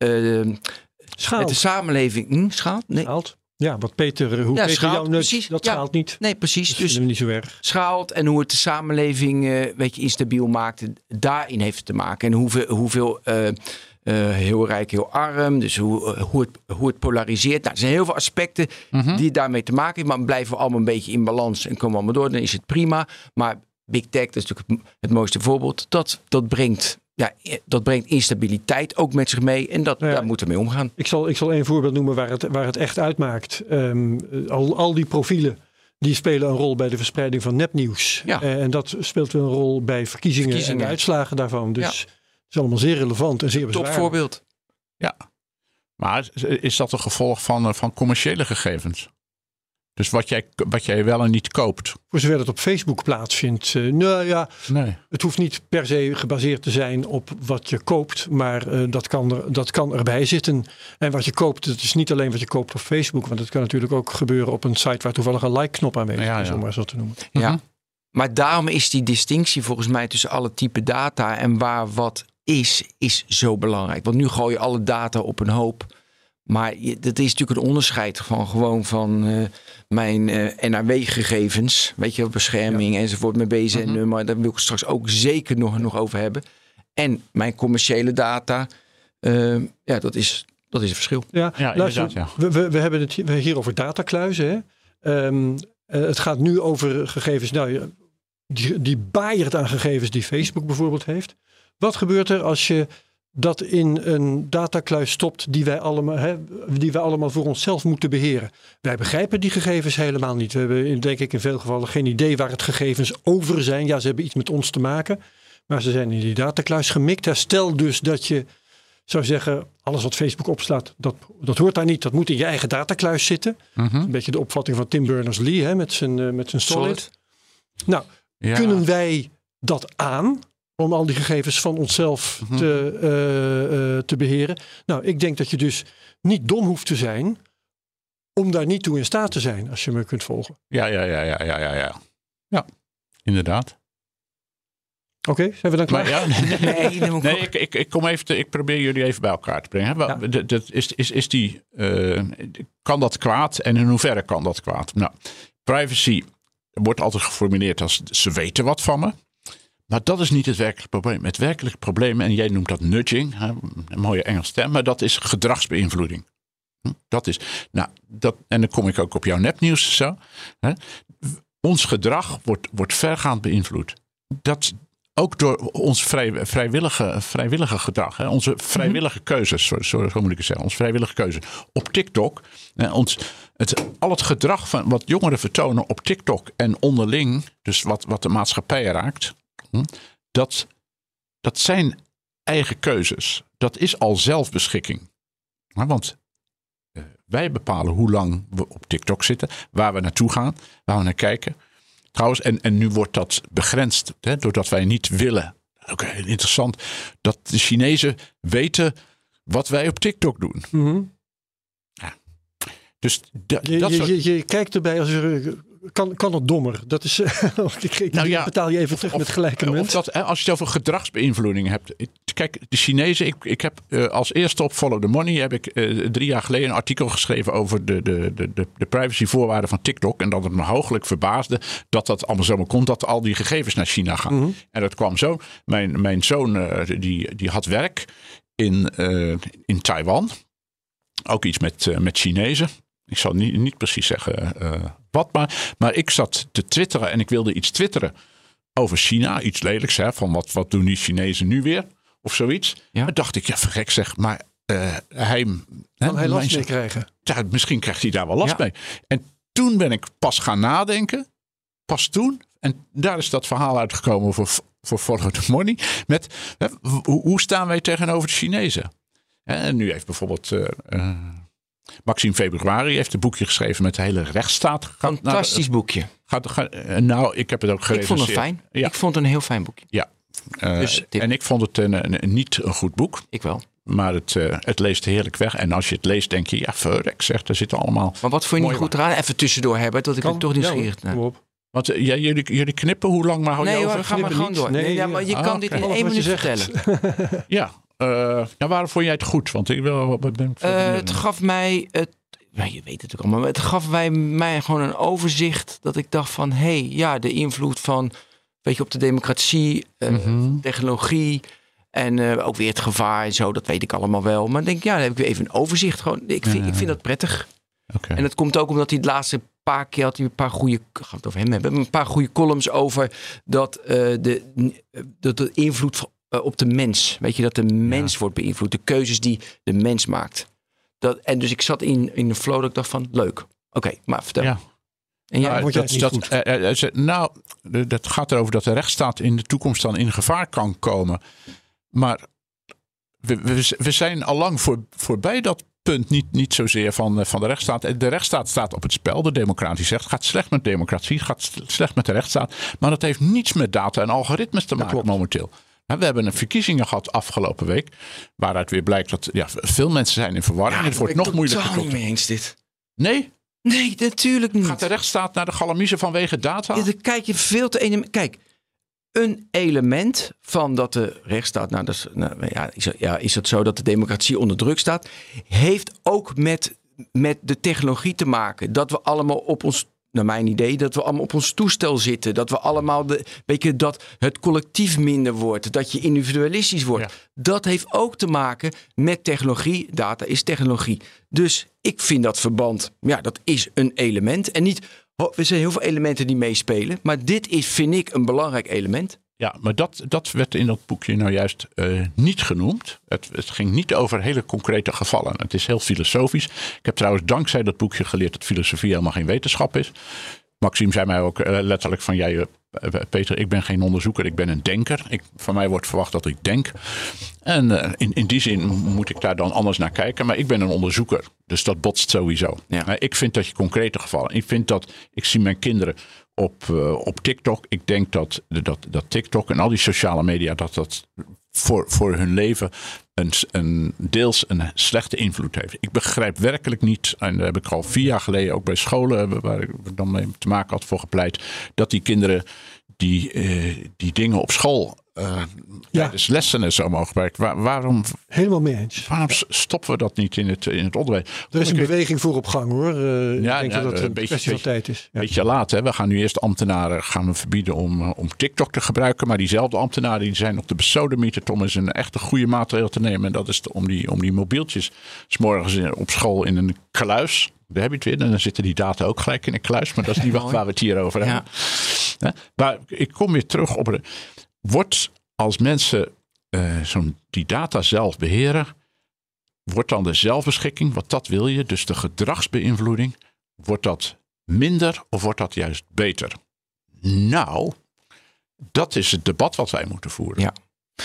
de samenleving schaalt. Nee. Schaalt. Ja, wat Peter jou nutst, dat schaalt niet. Nee, precies. Dat vinden we niet zo erg. Schaalt en hoe het de samenleving instabiel maakt. Daarin heeft het te maken. En hoeveel heel rijk, heel arm. Dus hoe het polariseert. Nou, er zijn heel veel aspecten die daarmee te maken hebben. Maar blijven we allemaal een beetje in balans en komen we allemaal door. Dan is het prima. Maar Big Tech, dat is natuurlijk het mooiste voorbeeld. Dat brengt instabiliteit ook met zich mee. En daar moeten we mee omgaan. Ik zal één voorbeeld noemen waar het echt uitmaakt. Al die profielen die spelen een rol bij de verspreiding van nepnieuws. Ja. En dat speelt weer een rol bij verkiezingen en de uitslagen daarvan. Dus het is allemaal zeer relevant en zeer bezwaarlijk. Topvoorbeeld. Ja, maar is dat een gevolg van commerciële gegevens? Dus wat jij wel en niet koopt. Voor zover het op Facebook plaatsvindt. Nee. Het hoeft niet per se gebaseerd te zijn op wat je koopt. Maar dat kan erbij zitten. En wat je koopt, dat is niet alleen wat je koopt op Facebook. Want het kan natuurlijk ook gebeuren op een site waar toevallig een like-knop aanwezig is. Om maar zo te noemen. Ja, maar daarom is die distinctie volgens mij tussen alle type data en waar wat is zo belangrijk. Want nu gooi je alle data op een hoop. Maar dat is natuurlijk een onderscheid van mijn NAW-gegevens. Weet je, bescherming enzovoort, mijn BZN-nummer. Daar wil ik het straks ook zeker nog over hebben. En mijn commerciële data, dat is het verschil. Ja, luister, we hebben het hier over datakluizen. Hè? Het gaat nu over gegevens die baaierd aan gegevens die Facebook bijvoorbeeld heeft. Wat gebeurt er als je dat in een datakluis stopt die wij allemaal voor onszelf moeten beheren? Wij begrijpen die gegevens helemaal niet. We hebben denk ik in veel gevallen geen idee waar het gegevens over zijn. Ja, ze hebben iets met ons te maken, maar ze zijn in die datakluis gemikt. Stel dus dat je zou zeggen, alles wat Facebook opslaat, dat hoort daar niet. Dat moet in je eigen datakluis zitten. Een beetje de opvatting van Tim Berners-Lee met zijn Solid. Nou, kunnen wij dat aan? Om al die gegevens van onszelf te beheren. Nou, ik denk dat je dus niet dom hoeft te zijn om daar niet toe in staat te zijn, als je me kunt volgen. Ja, inderdaad. Oké, zijn we dan klaar? Nee, ik kom even. Ik probeer jullie even bij elkaar te brengen. Kan dat kwaad en in hoeverre kan dat kwaad? Nou, privacy wordt altijd geformuleerd als ze weten wat van me. Maar dat is niet het werkelijke probleem. Het werkelijke probleem, en jij noemt dat nudging, een mooie Engels term, maar dat is gedragsbeïnvloeding. Dat is, en dan kom ik ook op jouw nepnieuws. Zo. Ons gedrag wordt vergaand beïnvloed. Dat ook door ons vrijwillige gedrag. Onze vrijwillige keuzes, zo moet ik het zeggen. Onze vrijwillige keuze. Op TikTok, al het gedrag van wat jongeren vertonen op TikTok en onderling, dus wat de maatschappij raakt, dat zijn eigen keuzes. Dat is al zelfbeschikking. Want wij bepalen hoe lang we op TikTok zitten, waar we naartoe gaan, waar we naar kijken. Trouwens, en nu wordt dat begrensd, doordat wij niet willen. Ook heel interessant, dat de Chinezen weten wat wij op TikTok doen. Ja. Dus je kijkt erbij als kan het dommer? Dat is. Ik betaal je even terug met gelijke munt. Als je het over gedragsbeïnvloeding hebt. Kijk, de Chinezen. Ik heb als eerste op Follow the Money heb ik 3 jaar geleden een artikel geschreven over de privacyvoorwaarden van TikTok. En dat het me hooglijk verbaasde dat allemaal zomaar komt, dat al die gegevens naar China gaan. En dat kwam zo. Mijn zoon die had werk in Taiwan. Ook iets met Chinezen. Ik zal niet precies zeggen wat, maar ik zat te twitteren en ik wilde iets twitteren over China. Iets lelijks, van wat doen die Chinezen nu weer? Of zoiets. Ja. Maar dacht ik, vergek zeg, maar hij... Kan hij last mee krijgen? Ja, misschien krijgt hij daar wel last mee. En toen ben ik pas gaan nadenken. Pas toen. En daar is dat verhaal uitgekomen voor Follow the Money. Met hoe staan wij tegenover de Chinezen? En nu heeft bijvoorbeeld Maxime Februari heeft een boekje geschreven met de hele rechtsstaat. Fantastisch boekje. Nou, ik heb het ook gerecenseerd. Ik vond het fijn. Ja. Ik vond het een heel fijn boekje. Ja. Dus en ik vond het niet een goed boek. Ik wel. Maar het leest heerlijk weg. En als je het leest, denk je, ja, verrek, zegt, er zitten allemaal. Maar wat vond je niet goed eraan? Even tussendoor hebben, dat ik het toch nieuwsgierig ben. Kom op. Want jullie knippen, hoe lang maar hou je over? Nee, we gaan maar gewoon door. Nee, maar je kan dit in 1 minuut vertellen. Ja. Waarom vond jij het goed? Want ik wil. Het gaf mij. Ja, je weet het ook allemaal. Maar het gaf mij gewoon een overzicht. Dat ik dacht van, de invloed van. Weet je, op de democratie, technologie. En ook weer het gevaar en zo. Dat weet ik allemaal wel. Maar ik denk, dan heb ik weer even een overzicht. Gewoon, ik vind dat prettig. Okay. En dat komt ook omdat hij de laatste paar keer had hij een paar goede. Gaan we het over hem hebben? Een paar goede columns over dat de invloed op de mens. Weet je, dat de mens wordt beïnvloed. De keuzes die de mens maakt. En dus ik zat in een flow dat ik dacht van leuk. Oké, maar vertel. Ja. En jij dat gaat erover dat de rechtsstaat in de toekomst dan in gevaar kan komen. Maar we zijn al lang voorbij dat punt. Niet zozeer van de rechtsstaat. De rechtsstaat staat op het spel. De democratie zegt, gaat slecht met democratie. Gaat slecht met de rechtsstaat. Maar dat heeft niets met data en algoritmes te maken momenteel. We hebben een verkiezingen gehad afgelopen week. Waaruit weer blijkt dat veel mensen zijn in verwarring. Het wordt nog moeilijker. Ik ben het totaal niet mee eens dit. Nee? Nee, natuurlijk niet. Gaat de rechtsstaat naar de galamiezen vanwege data? Ja, dan kijk je veel te... Kijk, een element van dat de rechtsstaat... is het zo dat de democratie onder druk staat... heeft ook met de technologie te maken. Dat we allemaal op ons... Naar mijn idee, dat we allemaal op ons toestel zitten. Dat we allemaal, dat het collectief minder wordt. Dat je individualistisch wordt. Ja. Dat heeft ook te maken met technologie. Data is technologie. Dus ik vind dat verband, dat is een element. En niet, er zijn heel veel elementen die meespelen. Maar dit is, vind ik, een belangrijk element. Ja, maar dat werd in dat boekje nou juist niet genoemd. Het ging niet over hele concrete gevallen. Het is heel filosofisch. Ik heb trouwens dankzij dat boekje geleerd dat filosofie helemaal geen wetenschap is. Maxime zei mij ook letterlijk van Peter, ik ben geen onderzoeker, ik ben een denker. Van mij wordt verwacht dat ik denk. En in die zin moet ik daar dan anders naar kijken. Maar ik ben een onderzoeker, dus dat botst sowieso. Ja. Ik vind dat je concrete gevallen... Ik zie mijn kinderen op TikTok. Ik denk dat TikTok en al die sociale media... dat voor hun leven deels een slechte invloed heeft. Ik begrijp werkelijk niet, en daar heb ik al 4 jaar geleden ook bij scholen waar ik dan mee te maken had voor gepleit, dat die kinderen die dingen op school tijdens lessen en zo mogen gebruiken. Waarom? Helemaal mee eens. Waarom stoppen we dat niet in het onderwijs? Er is een beweging voor op gang hoor. Ik denk dat het een kwestie van tijd is. Een beetje laat. Hè? We gaan nu eerst ambtenaren verbieden om TikTok te gebruiken. Maar diezelfde ambtenaren die zijn op de besodemieter om eens een echt goede maatregel te nemen. En dat is om die mobieltjes 's morgens op school in een kluis. Daar heb je het weer. En dan zitten die data ook gelijk in een kluis. Maar dat is niet waar we het hier over hebben. Ja. Maar ik kom weer terug op... Wordt als mensen die data zelf beheren, wordt dan de zelfbeschikking, wat dat wil je, dus de gedragsbeïnvloeding, wordt dat minder of wordt dat juist beter? Nou, dat is het debat wat wij moeten voeren. Ja.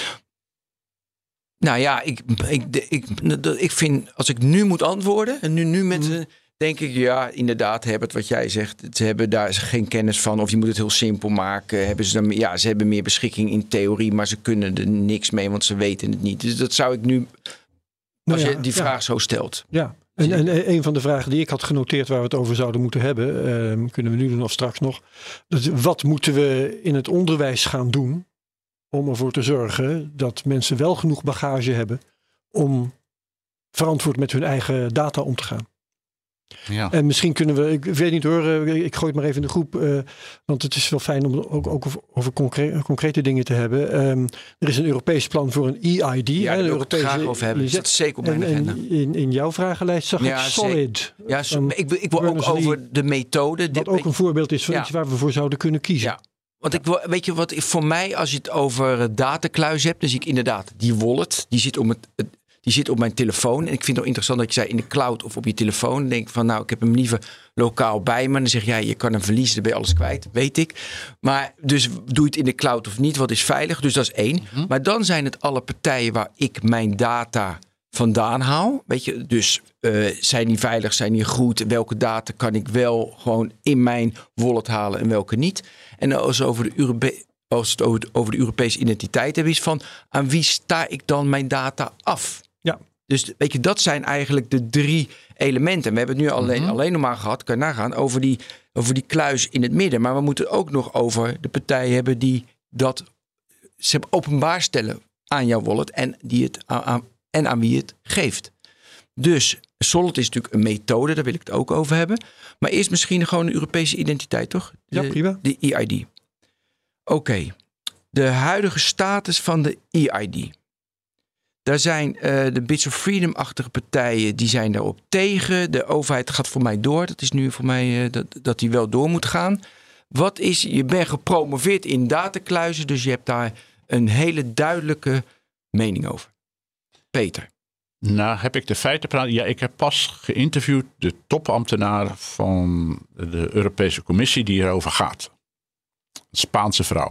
Nou ja, ik vind, als ik nu moet antwoorden, en nu met... denk ik, inderdaad, Herbert, wat jij zegt. Ze hebben daar geen kennis van. Of je moet het heel simpel maken. Ze hebben meer beschikking in theorie. Maar ze kunnen er niks mee, want ze weten het niet. Dus dat zou ik nu, als je die vraag zo stelt. Ja, en een van de vragen die ik had genoteerd waar we het over zouden moeten hebben. Kunnen we nu doen of straks nog. Wat moeten we in het onderwijs gaan doen om ervoor te zorgen dat mensen wel genoeg bagage hebben om verantwoord met hun eigen data om te gaan? Ja. En misschien kunnen we, ik weet niet hoor, ik gooi het maar even in de groep. Want het is wel fijn om ook over concrete dingen te hebben. Er is een Europees plan voor een EID. Ja, daar wil ik het graag over hebben. Dat is zeker op mijn agenda. In jouw vragenlijst zag ik Solid. Ja, ik wil ook over de methode. Wat ook een voorbeeld is van iets waar we voor zouden kunnen kiezen. Ja. Want weet je wat, voor mij als je het over datakluis hebt, dan zie ik inderdaad die wallet. Die zit op mijn telefoon. En ik vind het wel interessant dat je zei in de cloud of op je telefoon. Dan denk ik van ik heb hem liever lokaal bij me. Dan zeg jij, je kan hem verliezen, dan ben je alles kwijt. Weet ik. Maar dus doe je het in de cloud of niet? Wat is veilig? Dus dat is 1. Maar dan zijn het alle partijen waar ik mijn data vandaan haal. Weet je, dus zijn die veilig, zijn die goed? Welke data kan ik wel gewoon in mijn wallet halen en welke niet? En als het over de Europese identiteit hebben, is van aan wie sta ik dan mijn data af? Ja. Dus weet je, dat zijn eigenlijk de 3 elementen. We hebben het nu alleen nog maar gehad, kan je nagaan, over die kluis in het midden. Maar we moeten ook nog over de partijen hebben die dat openbaar stellen aan jouw wallet en die het aan wie het geeft. Dus Solid is natuurlijk een methode, daar wil ik het ook over hebben. Maar eerst misschien gewoon een Europese identiteit, toch? Ja, prima. De EID. Oké. De huidige status van de EID. Daar zijn de Bits of Freedom-achtige partijen, die zijn daarop tegen. De overheid gaat voor mij door. Dat is nu voor mij dat die wel door moet gaan. Je bent gepromoveerd in datakluizen, dus je hebt daar een hele duidelijke mening over. Peter. Nou, heb ik de feiten praten? Ja, ik heb pas geïnterviewd de topambtenaar van de Europese Commissie die hierover gaat. Een Spaanse vrouw.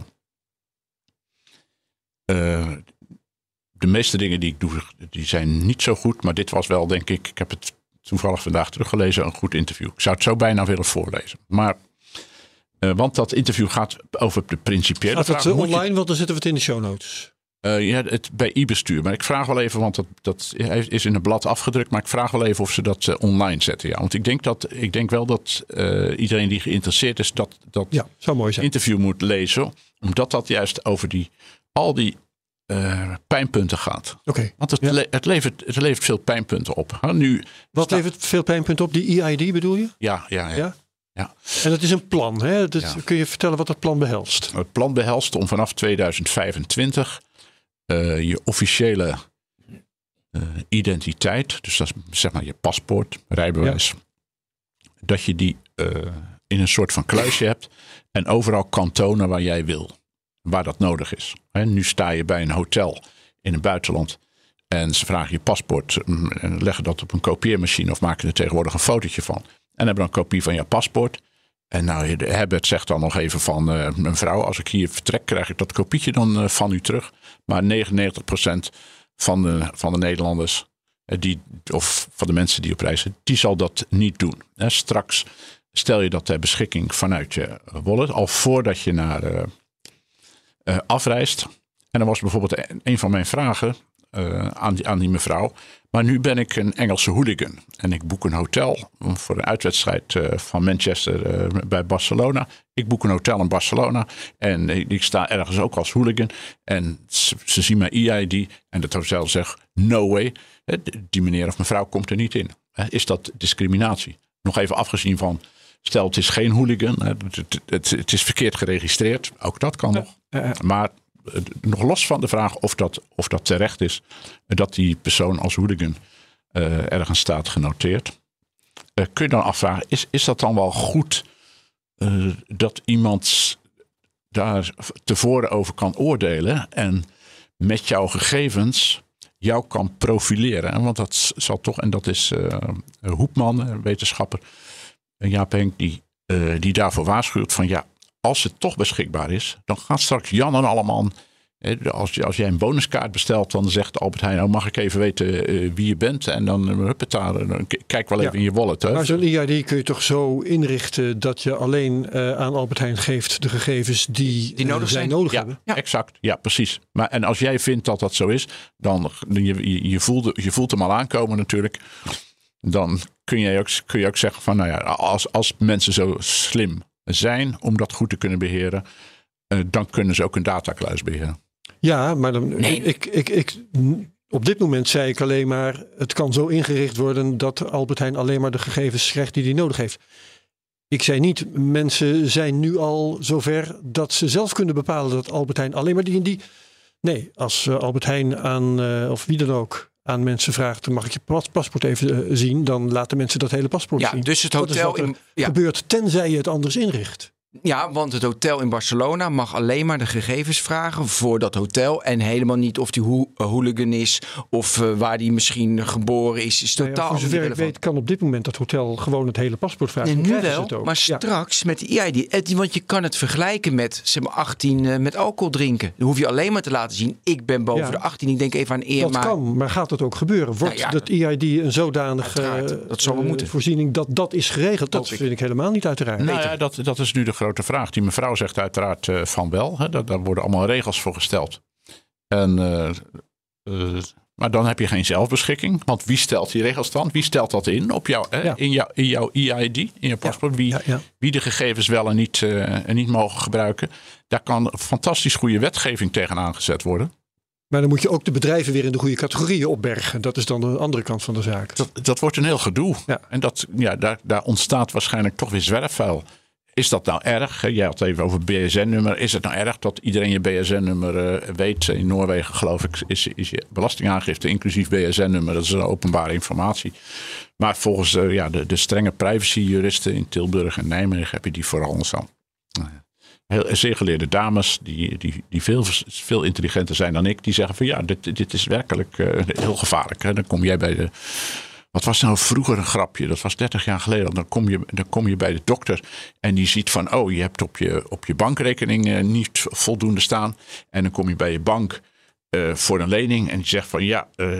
De meeste dingen die ik doe, die zijn niet zo goed. Maar dit was wel, denk ik heb het toevallig vandaag teruggelezen, een goed interview. Ik zou het zo bijna willen voorlezen. Maar, want dat interview gaat over de principiële vraag. Gaat het online, want dan zetten we het in de show notes. Het bij e-bestuur. Maar ik vraag wel even, want dat is in een blad afgedrukt. Maar ik vraag wel even of ze dat online zetten. Ja. Want ik denk wel dat iedereen die geïnteresseerd is dat zou mooi zijn. Interview moet lezen. Omdat dat juist over al die pijnpunten gaat. Okay. Want het levert veel pijnpunten op. Wat levert veel pijnpunten op? Die EID bedoel je? Ja. En dat is een plan. Hè? Kun je vertellen wat dat plan behelst? Het plan behelst om vanaf 2025 je officiële identiteit, dus dat is zeg maar je paspoort, rijbewijs, dat je die in een soort van kluisje hebt en overal kan tonen waar jij wil. Waar dat nodig is. Nu sta je bij een hotel in het buitenland en ze vragen je paspoort en leggen dat op een kopieermachine of maken er tegenwoordig een fotootje van. En hebben dan een kopie van je paspoort. En nou, Herbert zegt dan nog even van mevrouw, als ik hier vertrek, krijg ik dat kopietje dan van u terug. Maar 99% van de Nederlanders, of van de mensen die op reis zijn, die zal dat niet doen. Straks stel je dat ter beschikking vanuit je wallet, al voordat je naar afreist. En dan was bijvoorbeeld een van mijn vragen aan die mevrouw. Maar nu ben ik een Engelse hooligan. En ik boek een hotel voor een uitwedstrijd van Manchester bij Barcelona. Ik boek een hotel in Barcelona. En ik sta ergens ook als hooligan. En ze zien mijn EID. En het hotel zegt, no way. Die meneer of mevrouw komt er niet in. Is dat discriminatie? Nog even afgezien van, stel het is geen hooligan. Het is verkeerd geregistreerd. Ook dat kan nog. Maar nog los van de vraag of dat terecht is dat die persoon als hooligan ergens staat genoteerd. Kun je dan afvragen, is dat dan wel goed dat iemand daar tevoren over kan oordelen en met jouw gegevens jou kan profileren? Want dat zal toch, en dat is Hoepman, een wetenschapper, Jaap Henk, die daarvoor waarschuwt van ja, als het toch beschikbaar is, dan gaat straks Jan en allemaal. Als jij een bonuskaart bestelt, dan zegt Albert Heijn, nou mag ik even weten wie je bent. En dan kijk wel even in je wallet. Hè? Maar zo'n EID kun je toch zo inrichten dat je alleen aan Albert Heijn geeft de gegevens die nodig hebben? Ja, exact. Ja, precies. En als jij vindt dat dat zo is, dan je voelt hem al aankomen natuurlijk. Dan kun je ook zeggen van, nou ja, als mensen zo slim zijn om dat goed te kunnen beheren, dan kunnen ze ook een datakluis beheren. Ja, maar op dit moment zei ik alleen maar, het kan zo ingericht worden dat Albert Heijn alleen maar de gegevens krijgt die hij nodig heeft. Ik zei niet, mensen zijn nu al zover dat ze zelf kunnen bepalen dat Albert Heijn alleen maar die. Nee, als Albert Heijn aan, of wie dan ook, aan mensen vraagt, mag ik je paspoort even zien, dan laten mensen dat hele paspoort zien. Dus het hotel gebeurt tenzij je het anders inricht. Ja, want het hotel in Barcelona mag alleen maar de gegevens vragen voor dat hotel. En helemaal niet of die hooligan is of waar die misschien geboren is totaal voor zover ik weet kan op dit moment dat hotel gewoon het hele paspoort vragen. Nee, nu wel, maar straks met de EID. Want je kan het vergelijken met 18 met alcohol drinken. Dan hoef je alleen maar te laten zien, ik ben boven de 18. Ik denk even aan eer. Dat kan, maar gaat dat ook gebeuren? Wordt dat EID een zodanige dat zal wel moeten. Voorziening dat is geregeld? Dat vind ik helemaal niet uiteraard. Nou ja, dat is nu de grote vraag. Die mevrouw zegt uiteraard van wel. Hè, daar worden allemaal regels voor gesteld. Maar dan heb je geen zelfbeschikking. Want wie stelt die regels dan? Wie stelt dat in op in jouw EID, in je paspoort? Wie de gegevens wel en niet mogen gebruiken. Daar kan fantastisch goede wetgeving tegen aangezet worden. Maar dan moet je ook de bedrijven weer in de goede categorieën opbergen. Dat is dan de andere kant van de zaak. Dat wordt een heel gedoe. Ja. En daar ontstaat waarschijnlijk toch weer zwerfvuil. Is dat nou erg? Jij had het even over BSN-nummer. Is het nou erg dat iedereen je BSN-nummer weet? In Noorwegen geloof ik is je belastingaangifte inclusief BSN-nummer. Dat is openbare informatie. Maar volgens de strenge privacy-juristen in Tilburg en Nijmegen heb je die vooral zo. Zeer geleerde dames die veel intelligenter zijn dan ik. Die zeggen van dit is werkelijk heel gevaarlijk. Hè? Dan kom jij bij de... Wat was nou vroeger een grapje? Dat was 30 jaar geleden. Dan kom je bij de dokter en die ziet van... je hebt op je bankrekening niet voldoende staan. En dan kom je bij je bank voor een lening. En die zegt van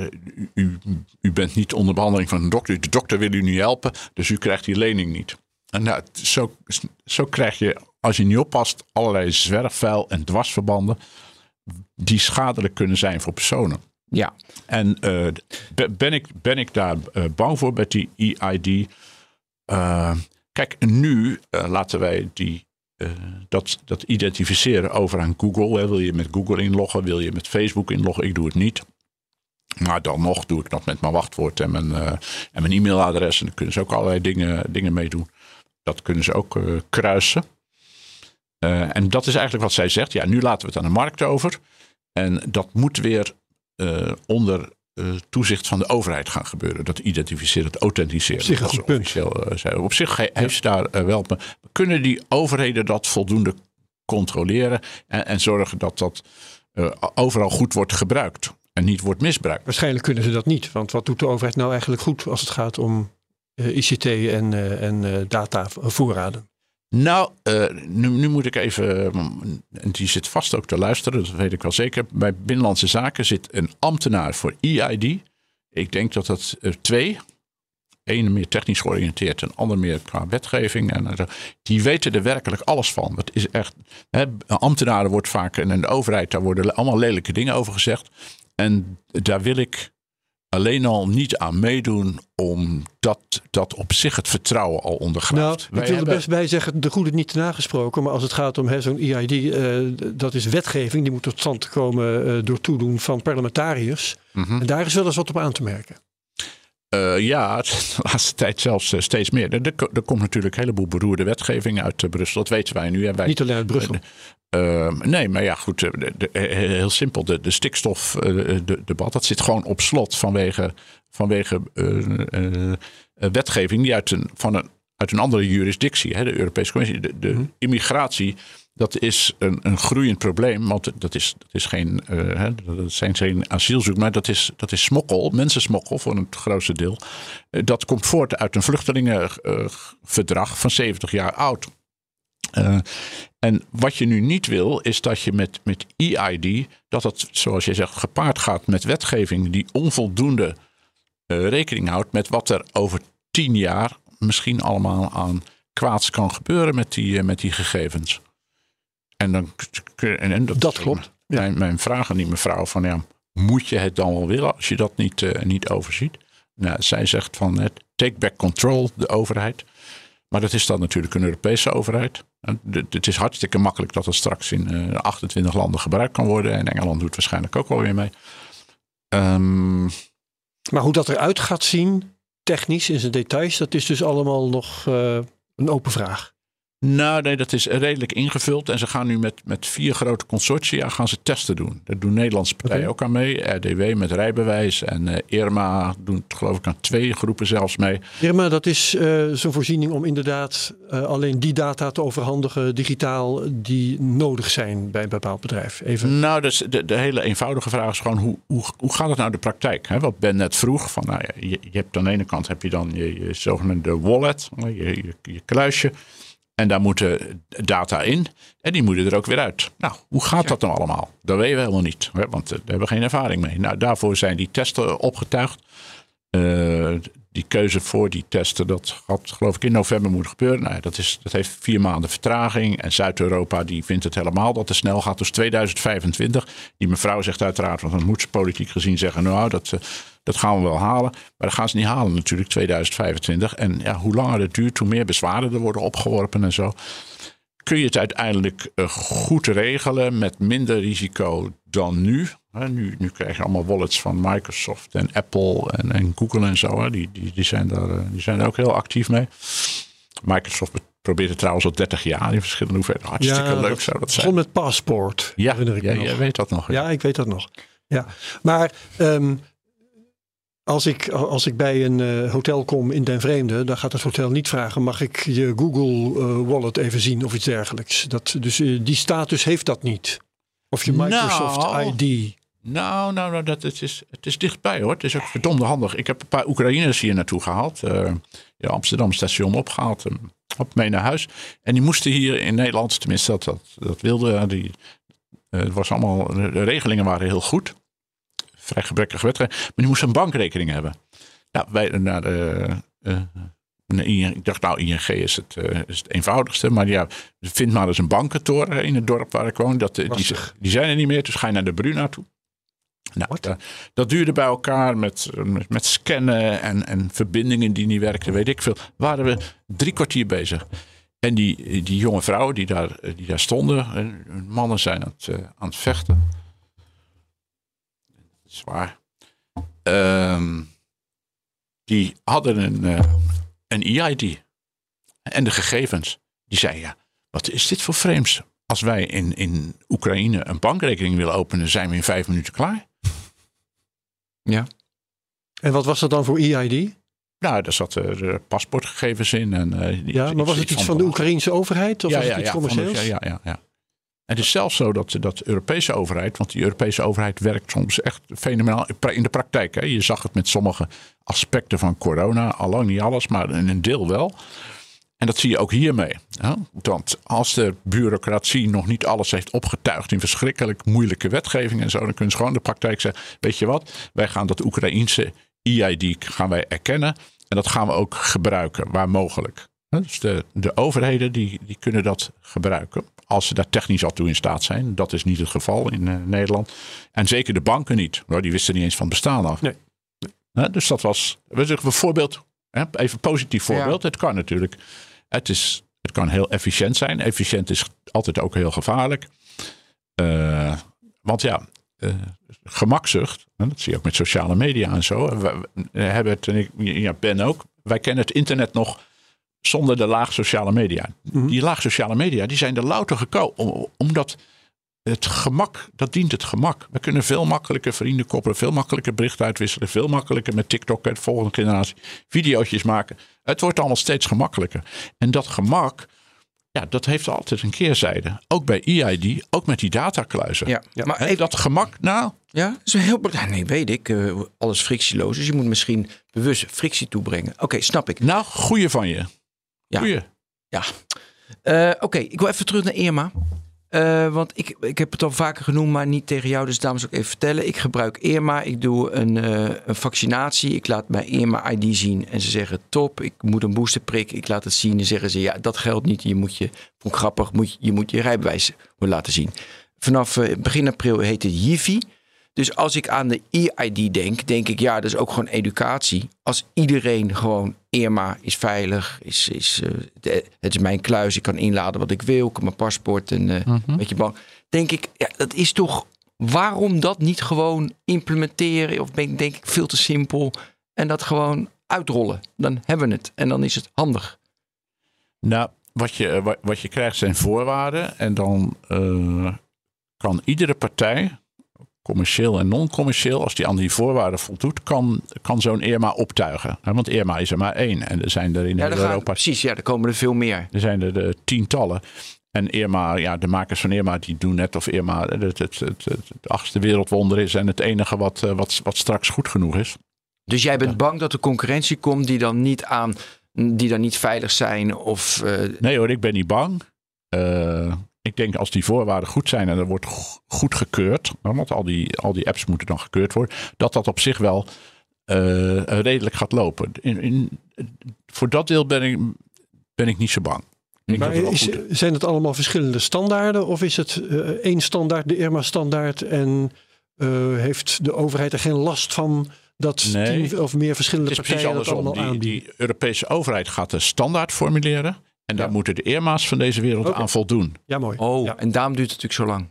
u bent niet onder behandeling van een dokter. De dokter wil u niet helpen, dus u krijgt die lening niet. En zo krijg je, als je niet oppast, allerlei zwerfvuil en dwarsverbanden... die schadelijk kunnen zijn voor personen. Ja. En ben ik daar bang voor met die EID? Kijk, nu laten wij dat identificeren over aan Google. Hè. Wil je met Google inloggen? Wil je met Facebook inloggen? Ik doe het niet. Maar dan nog doe ik dat met mijn wachtwoord en mijn e-mailadres. En dan kunnen ze ook allerlei dingen mee doen. Dat kunnen ze ook kruisen. En dat is eigenlijk wat zij zegt. Ja, nu laten we het aan de markt over. En dat moet weer... onder toezicht van de overheid gaan gebeuren. Dat identificeren, het authenticeren. Op zich een goed punt. Op zich heeft ze daar wel... Kunnen die overheden dat voldoende controleren... en zorgen dat dat overal goed wordt gebruikt... en niet wordt misbruikt? Waarschijnlijk kunnen ze dat niet. Want wat doet de overheid nou eigenlijk goed... als het gaat om ICT en datavoorraden? Nou, nu moet ik even... En die zit vast ook te luisteren, dat weet ik wel zeker. Bij Binnenlandse Zaken zit een ambtenaar voor EID. Ik denk dat dat 2... Eén meer technisch georiënteerd en ander meer qua wetgeving. En die weten er werkelijk alles van. Het is echt... ambtenaren wordt vaak... En in de overheid, daar worden allemaal lelijke dingen over gezegd. En daar wil ik... alleen al niet aan meedoen omdat dat op zich het vertrouwen al ondergraaft. Nou, ik wil er best bij zeggen, de goede niet nagesproken. Maar als het gaat om zo'n EID, dat is wetgeving. Die moet tot stand komen door toedoen van parlementariërs. Mm-hmm. En daar is wel eens wat op aan te merken. De laatste tijd zelfs steeds meer. Er komt natuurlijk een heleboel beroerde wetgeving uit Brussel. Dat weten wij nu. Niet alleen uit Brussel. Nee, maar ja, goed. Heel simpel. De stikstofdebat, dat zit gewoon op slot vanwege wetgeving die uit een andere jurisdictie, de Europese Commissie. De immigratie, dat is een groeiend probleem. Want dat zijn geen asielzoek, maar dat is smokkel, mensensmokkel voor het grootste deel. Dat komt voort uit een vluchtelingenverdrag van 70 jaar oud. En wat je nu niet wil, is dat je met EID, dat het, zoals je zegt, gepaard gaat met wetgeving die onvoldoende rekening houdt met wat er over 10 jaar misschien allemaal aan kwaads kan gebeuren met die gegevens. En dat klopt. Mijn vraag aan die mevrouw van moet je het dan wel willen als je dat niet overziet? Nou, zij zegt van take back control, de overheid. Maar dat is dan natuurlijk een Europese overheid. Het is hartstikke makkelijk dat het straks in 28 landen gebruikt kan worden. En Engeland doet waarschijnlijk ook wel weer mee. Maar hoe dat eruit gaat zien, technisch in zijn details, dat is dus allemaal nog een open vraag. Nou, nee, dat is redelijk ingevuld. En ze gaan nu met 4 grote consortia gaan ze testen doen. Daar doen Nederlandse partijen ook aan mee. RDW met rijbewijs en IRMA doen het geloof ik aan 2 groepen zelfs mee. IRMA, dat is zo'n voorziening om inderdaad alleen die data te overhandigen digitaal die nodig zijn bij een bepaald bedrijf. Even. Nou, dus de hele eenvoudige vraag is gewoon hoe gaat het nou in de praktijk? Hè? Wat Ben net vroeg, van, nou ja, je hebt aan de ene kant heb je dan je zogenaamde wallet, je kluisje. En daar moeten data in en die moeten er ook weer uit. Nou, hoe gaat dat nou allemaal? Dat weten we helemaal niet, hè? Want daar hebben we geen ervaring mee. Nou, daarvoor zijn die testen opgetuigd. Die keuze voor die testen, dat had geloof ik in november moeten gebeuren. Nou, dat heeft 4 maanden vertraging. En Zuid-Europa die vindt het helemaal dat het snel gaat. Dus 2025. Die mevrouw zegt uiteraard, want dan moet ze politiek gezien zeggen, nou, dat gaan we wel halen. Maar dat gaan ze niet halen natuurlijk, 2025. En ja, hoe langer het duurt, hoe meer bezwaren er worden opgeworpen en zo. Kun je het uiteindelijk goed regelen met minder risico dan nu. Nu krijg je allemaal wallets van Microsoft en Apple en Google en zo. Die zijn daar ook heel actief mee. Microsoft probeert het trouwens al 30 jaar in verschillende hoeveelheden. Hartstikke leuk zou dat zijn. Begon met Passport. Ja, jij weet dat nog. Ja, ik weet dat nog. Ja. Maar als ik bij een hotel kom in Den Vreemde, dan gaat het hotel niet vragen, mag ik je Google wallet even zien of iets dergelijks. Dus die status heeft dat niet. Of je Microsoft ID. Nou, het is dichtbij hoor. Het is ook verdomde handig. Ik heb een paar Oekraïners hier naartoe gehaald. Amsterdam station opgehaald. Op mee naar huis. En die moesten hier in Nederland, tenminste dat wilden. Het was allemaal, de regelingen waren heel goed. Vrij gebrekkig wetgeving. Maar die moesten een bankrekening hebben. Ik dacht, nou, ING is het eenvoudigste. Maar ja, vind maar eens een bankentoren in het dorp waar ik woon. Die zijn er niet meer. Dus ga je naar de Bruna toe. Nou, dat duurde bij elkaar met scannen en verbindingen die niet werkten, weet ik veel. Waren we 3 kwartier bezig. En die jonge vrouwen die daar stonden, mannen zijn aan het vechten. Zwaar. Die hadden een EID. En de gegevens. Die zeiden, ja, wat is dit voor vreemds? Als wij in Oekraïne een bankrekening willen openen, zijn we in 5 minuten klaar. Ja. En wat was dat dan voor EID? Nou, daar zat er paspoortgegevens in. Maar was het iets van de Oekraïnse overheid? Of was het iets commercieels? Ja. En het is zelfs zo dat de Europese overheid, want die Europese overheid werkt soms echt fenomenaal in de praktijk. Hè. Je zag het met sommige aspecten van corona, allang niet alles, maar in een deel wel. En dat zie je ook hiermee. Ja? Want als de bureaucratie nog niet alles heeft opgetuigd in verschrikkelijk moeilijke wetgeving en zo, dan kunnen ze gewoon in de praktijk zeggen, weet je wat, wij gaan dat Oekraïense EID gaan wij erkennen en dat gaan we ook gebruiken waar mogelijk. Dus de overheden die kunnen dat gebruiken. Als ze daar technisch al toe in staat zijn. Dat is niet het geval in Nederland. En zeker de banken niet. Die wisten niet eens van het bestaan af. Nee. Dus dat was een voorbeeld. Even een positief voorbeeld. Ja. Het kan natuurlijk. Het kan heel efficiënt zijn. Efficiënt is altijd ook heel gevaarlijk. Want ja, gemakzucht. Dat zie je ook met sociale media en zo. We hebben het, en Ben ook. Wij kennen het internet nog zonder de laag sociale media. Mm-hmm. Die laag sociale media die zijn er louter gekomen. Omdat het gemak, dat dient het gemak. We kunnen veel makkelijker vrienden koppelen. Veel makkelijker berichten uitwisselen. Veel makkelijker met TikTok en de volgende generatie videootjes maken. Het wordt allemaal steeds gemakkelijker. En dat gemak, ja, dat heeft altijd een keerzijde. Ook bij EID, ook met die datakluizen. Ja, maar even, dat gemak, nou. Ja, dat is heel belangrijk. Nee, weet ik. Alles frictieloos. Dus je moet misschien bewust frictie toebrengen. Oké, snap ik. Nou, goeie van je. Ja. Goeie. Ja. Oké, ik wil even terug naar Irma. Want ik heb het al vaker genoemd, maar niet tegen jou. Dus daarom zal ik even vertellen. Ik gebruik Irma. Ik doe een vaccinatie. Ik laat mijn Irma ID zien. En ze zeggen top, ik moet een boosterprik. Ik laat het zien. En zeggen ze ja, dat geldt niet. Vond ik grappig, je moet je rijbewijs laten zien. Vanaf begin april heet het JIVI. Dus als ik aan de EID denk ik ja, dat is ook gewoon educatie. Als iedereen gewoon Irma is veilig, het is mijn kluis, ik kan inladen wat ik wil, ik kan mijn paspoort en met je bank. Denk ik, ja, dat is toch, waarom dat niet gewoon implementeren? Of denk ik veel te simpel en dat gewoon uitrollen. Dan hebben we het en dan is het handig. Nou, wat je krijgt zijn voorwaarden. En dan kan iedere partij, commercieel en non-commercieel, als die aan die voorwaarden voldoet, kan zo'n ERMA optuigen. Want ERMA is er maar 1. En er zijn er in heel Europa. Precies, er komen er veel meer. Er zijn er tientallen. En ERMA, de makers van ERMA, die doen net of ERMA het 8e wereldwonder is en het enige wat straks goed genoeg is. Dus jij bent bang dat er concurrentie komt die dan niet veilig zijn? Of, Nee hoor, ik ben niet bang. Ik denk als die voorwaarden goed zijn en er wordt goed gekeurd, want al die apps moeten dan gekeurd worden, dat op zich wel redelijk gaat lopen. Voor dat deel ben ik niet zo bang. Maar zijn het allemaal verschillende standaarden of is het één standaard, de IRMA-standaard, en heeft de overheid er geen last van dat 10 of meer verschillende partijen dat allemaal aanbieden? Die Europese overheid gaat de standaard formuleren en daar moeten de IRMA's van deze wereld aan voldoen. Ja, mooi. En daarom duurt het natuurlijk zo lang.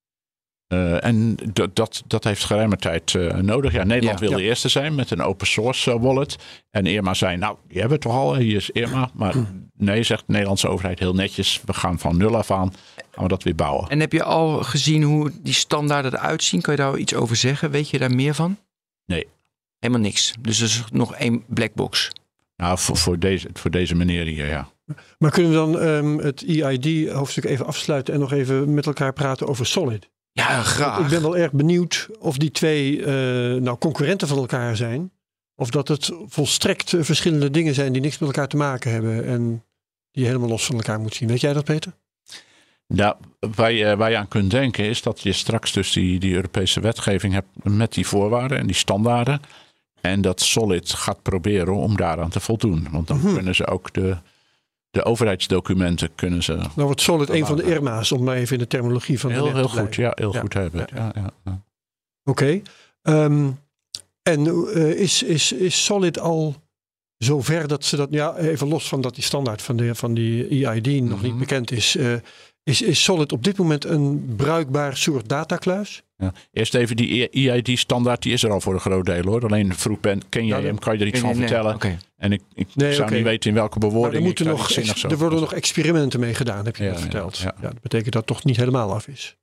En dat heeft geruime tijd nodig. Ja, Nederland wil de eerste zijn met een open source wallet. En IRMA zei, nou, die hebben we toch al. Hier is IRMA. Maar nee, zegt de Nederlandse overheid heel netjes. We gaan van nul af aan. Gaan we dat weer bouwen. En heb je al gezien hoe die standaarden eruit zien? Kan je daar iets over zeggen? Weet je daar meer van? Nee. Helemaal niks. Dus er is nog één blackbox. Nou, voor deze meneer hier, ja. Maar kunnen we dan het EID-hoofdstuk even afsluiten en nog even met elkaar praten over Solid? Ja, graag. Ik ben wel erg benieuwd of die twee concurrenten van elkaar zijn. Of dat het volstrekt verschillende dingen zijn die niks met elkaar te maken hebben. En die je helemaal los van elkaar moet zien. Weet jij dat, Peter? Nou, waar je aan kunt denken is dat je straks dus die Europese wetgeving hebt met die voorwaarden en die standaarden. En dat Solid gaat proberen om daaraan te voldoen. Want dan kunnen ze ook de overheidsdocumenten kunnen ze. Nou wordt Solid een van de IRMA's, om maar even in de terminologie van heel goed, ja, heel goed hebben. Ja. Oké. En is Solid al zover dat ze dat, even los van dat die standaard van die EID nog niet bekend is, is Solid op dit moment een bruikbaar soort datakluis? Ja. Eerst even die EID-standaard, die is er al voor een groot deel hoor. Alleen vroeg ken jij hem, kan je er iets van vertellen? Okay. En ik zou niet weten in welke bewoording er worden nog experimenten mee gedaan, heb je net verteld. Ja, dat betekent dat het toch niet helemaal af is.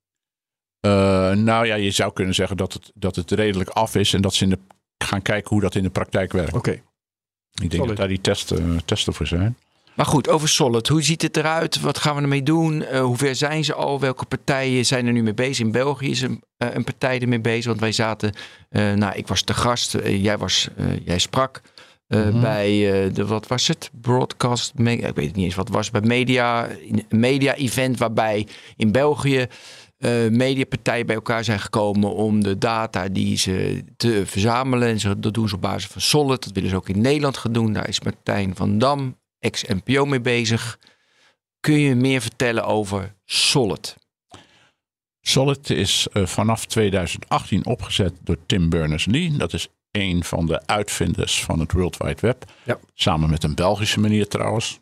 Nou ja, je zou kunnen zeggen dat het redelijk af is en dat ze gaan kijken hoe dat in de praktijk werkt. Oké. Ik denk dat daar die testen voor zijn. Maar goed, over Solid. Hoe ziet het eruit? Wat gaan we ermee doen? Hoe ver zijn ze al? Welke partijen zijn er nu mee bezig? In België is een partij ermee bezig. Want wij zaten... ik was te gast. Jij sprak bij wat was het? Broadcast... ik weet het niet eens wat het was. Bij media event waarbij in België mediapartijen bij elkaar zijn gekomen om de data die ze te verzamelen. En dat doen ze op basis van Solid. Dat willen ze ook in Nederland gaan doen. Daar is Martijn van Dam, ex-NPO, mee bezig. Kun je meer vertellen over Solid? Solid is vanaf 2018 opgezet door Tim Berners-Lee. Dat is een van de uitvinders van het World Wide Web. Ja. Samen met een Belgische meneer trouwens.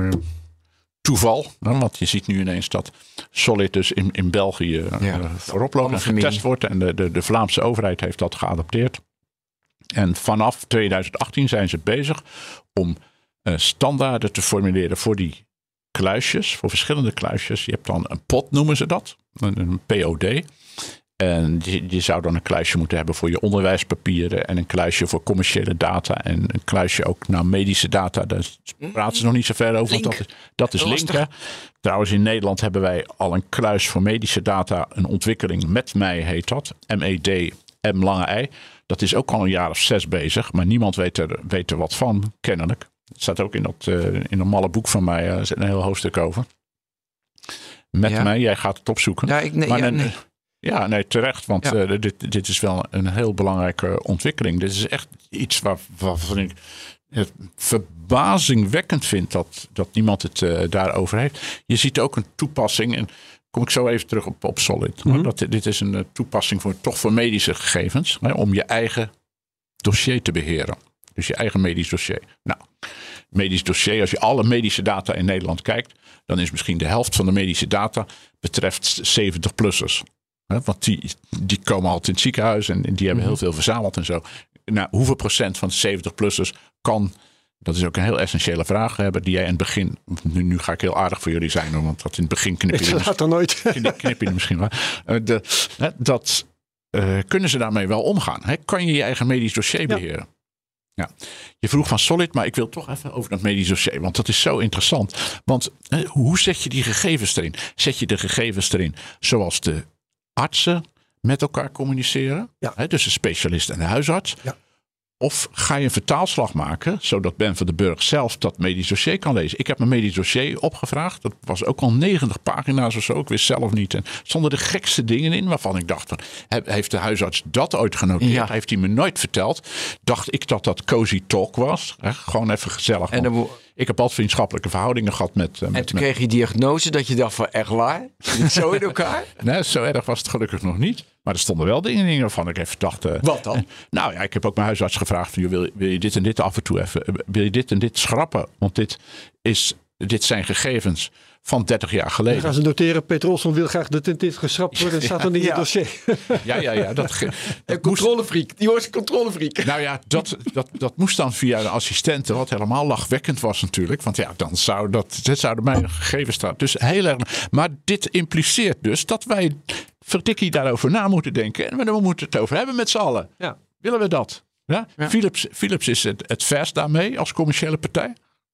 Toeval, want je ziet nu ineens dat Solid dus in België voorop loopt en getest wordt. En de Vlaamse overheid heeft dat geadopteerd. En vanaf 2018 zijn ze bezig om standaarden te formuleren voor die kluisjes, voor verschillende kluisjes. Je hebt dan een pod, noemen ze dat, een POD. En je zou dan een kluisje moeten hebben voor je onderwijspapieren en een kluisje voor commerciële data en een kluisje ook naar medische data. Daar praten ze nog niet zo ver over, want dat is linken. Trouwens, in Nederland hebben wij al een kluis voor medische data, een ontwikkeling met mij heet dat, MED, M lange I. Dat is ook al een jaar of 6 bezig, maar niemand weet er wat van, kennelijk. Het staat ook in dat malle boek van mij, er zit een heel hoofdstuk over. Met mij, jij gaat het opzoeken. Ja, nee, terecht, want dit is wel een heel belangrijke ontwikkeling. Dit is echt iets waarvan ik het verbazingwekkend vind dat niemand het daarover heeft. Je ziet ook een toepassing, en kom ik zo even terug op Solid. Dit is een toepassing voor medische gegevens, om je eigen dossier te beheren. Dus je eigen medisch dossier. Nou, medisch dossier, als je alle medische data in Nederland kijkt, dan is misschien de helft van de medische data betreft 70-plussers. Want die komen altijd in het ziekenhuis en die hebben heel veel verzameld en zo. Nou, hoeveel procent van de 70-plussers kan Dat is ook een heel essentiële vraag hebben die jij in het begin... Nu ga ik heel aardig voor jullie zijn, want dat in het begin knip je misschien wel. Kunnen ze daarmee wel omgaan? Hè? Kan je je eigen medisch dossier beheren? Ja. Je vroeg van Solid, maar ik wil toch even over dat medisch dossier. Want dat is zo interessant. Want hoe zet je die gegevens erin? Zet je de gegevens erin zoals de artsen met elkaar communiceren? Ja. Hè, dus de specialist en de huisarts. Ja. Of ga je een vertaalslag maken, zodat Ben van den Burg zelf dat medisch dossier kan lezen. Ik heb mijn medisch dossier opgevraagd. Dat was ook al 90 pagina's of zo. Ik wist zelf niet. En stonden de gekste dingen in waarvan ik dacht van, heeft de huisarts dat ooit genoteerd? Ja. Heeft hij me nooit verteld? Dacht ik dat cozy talk was. Gewoon even gezellig. Ik heb altijd vriendschappelijke verhoudingen gehad met... En toen kreeg je diagnose dat je dacht van echt waar? Zo in elkaar? Nee, zo erg was het gelukkig nog niet. Maar er stonden wel dingen in waarvan ik even dacht... Wat dan? Nou ja, ik heb ook mijn huisarts gevraagd... Wil je dit en dit af en toe even... Wil je dit en dit schrappen? Want dit zijn gegevens van 30 jaar geleden. Dan gaan ze noteren, Peter Olsson wil graag dat dit geschrapt wordt. En staat dan in je dossier. Ja. Controlefreak. Die was een controlefreak. Nou ja, dat moest dan via de assistenten. Wat helemaal lachwekkend was natuurlijk. Want ja, dan zouden mijn gegevens staan. Dus heel erg. Maar dit impliceert dus dat wij verdikkie daarover na moeten denken. En we moeten het over hebben met z'n allen. Ja. Willen we dat? Ja? Ja. Philips is het vers daarmee als commerciële partij.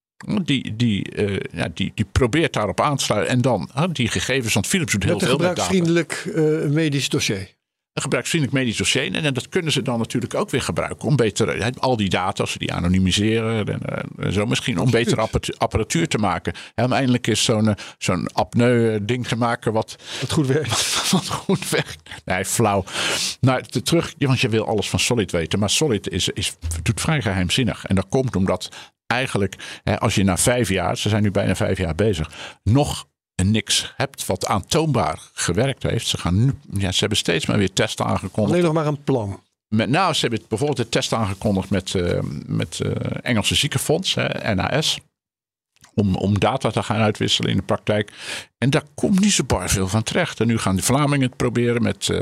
Die probeert daarop aan te sluiten. En dan die gegevens, want Philips doet heel veel met data. Een gebruiksvriendelijk medisch dossier. Een gebruiksvriendelijk medisch dossier. En dat kunnen ze dan natuurlijk ook weer gebruiken. Om beter, al die data, als ze die anonimiseren. En zo misschien om betere apparatuur te maken. Om eindelijk eens zo'n apneu ding te maken. Wat goed werkt. Wat goed werkt. Nee, flauw. Nou, terug, want je wil alles van Solid weten. Maar Solid doet vrij geheimzinnig. En dat komt omdat eigenlijk, als je na 5 jaar, ze zijn nu bijna 5 jaar bezig, nog niks hebt wat aantoonbaar gewerkt heeft. Ze hebben steeds maar weer testen aangekondigd. Alleen nog maar een plan. Ze hebben bijvoorbeeld de test aangekondigd met Engelse Ziekenfonds, NHS. Om data te gaan uitwisselen in de praktijk. En daar komt niet zo bar veel van terecht. En nu gaan de Vlamingen het proberen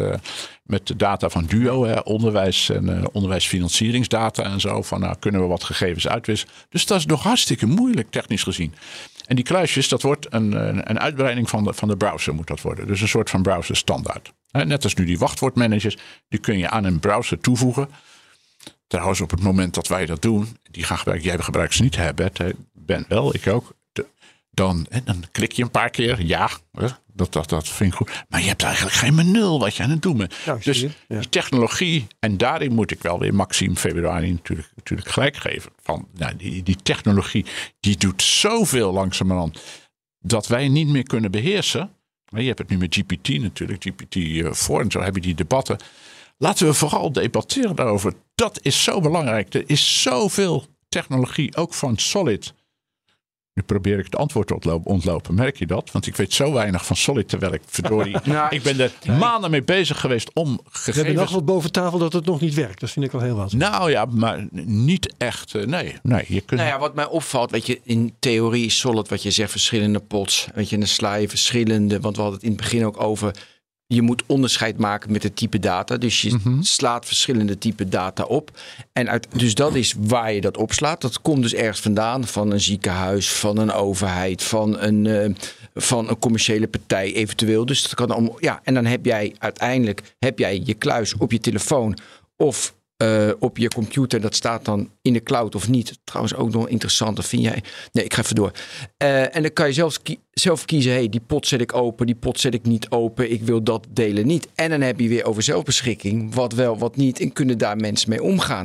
met de data van DUO. Onderwijs en onderwijsfinancieringsdata en zo. Van kunnen we wat gegevens uitwisselen. Dus dat is nog hartstikke moeilijk technisch gezien. En die kluisjes, dat wordt een uitbreiding van de browser moet dat worden. Dus een soort van browser standaard. Net als nu die wachtwoordmanagers. Die kun je aan een browser toevoegen. Trouwens, op het moment dat wij dat doen, die gaan gebruiken. Jij gebruikt ze niet, Bert. Ben wel, ik ook. Dan klik je een paar keer. Ja, dat vind ik goed. Maar je hebt eigenlijk geen benul wat je aan het doen bent. Ja, dus die technologie, en daarin moet ik wel weer Maxime Februari natuurlijk gelijk geven. Die technologie, die doet zoveel langzamerhand dat wij niet meer kunnen beheersen. Maar je hebt het nu met GPT natuurlijk, GPT-4 en zo heb je die debatten. Laten we vooral debatteren daarover. Dat is zo belangrijk. Er is zoveel technologie, ook van Solid. Nu probeer ik het antwoord te ontlopen. Merk je dat? Want ik weet zo weinig van Solid, terwijl ik verdorie... ik ben er maanden mee bezig geweest om gegevens... We hebben nog wat boven tafel dat het nog niet werkt. Dat vind ik wel heel wat. Nou ja, maar niet echt. Nee, je kunt... Nou ja, wat mij opvalt, weet je, in theorie is Solid, wat je zegt, verschillende pots. Weet je, en dan sla je verschillende... Want we hadden het in het begin ook over... Je moet onderscheid maken met het type data. Dus je slaat verschillende type data op. Dus dat is waar je dat opslaat. Dat komt dus ergens vandaan. Van een ziekenhuis, van een overheid, van een commerciële partij eventueel. Dus dat kan allemaal. Ja, en dan heb jij uiteindelijk je kluis op je telefoon of op je computer. Dat staat dan in de cloud of niet. Trouwens ook nog interessant. Dat vind jij. Nee, ik ga even door. En dan kan je zelf kiezen. Die pot zet ik open. Die pot zet ik niet open. Ik wil dat delen niet. En dan heb je weer over zelfbeschikking. Wat wel, wat niet. En kunnen daar mensen mee omgaan.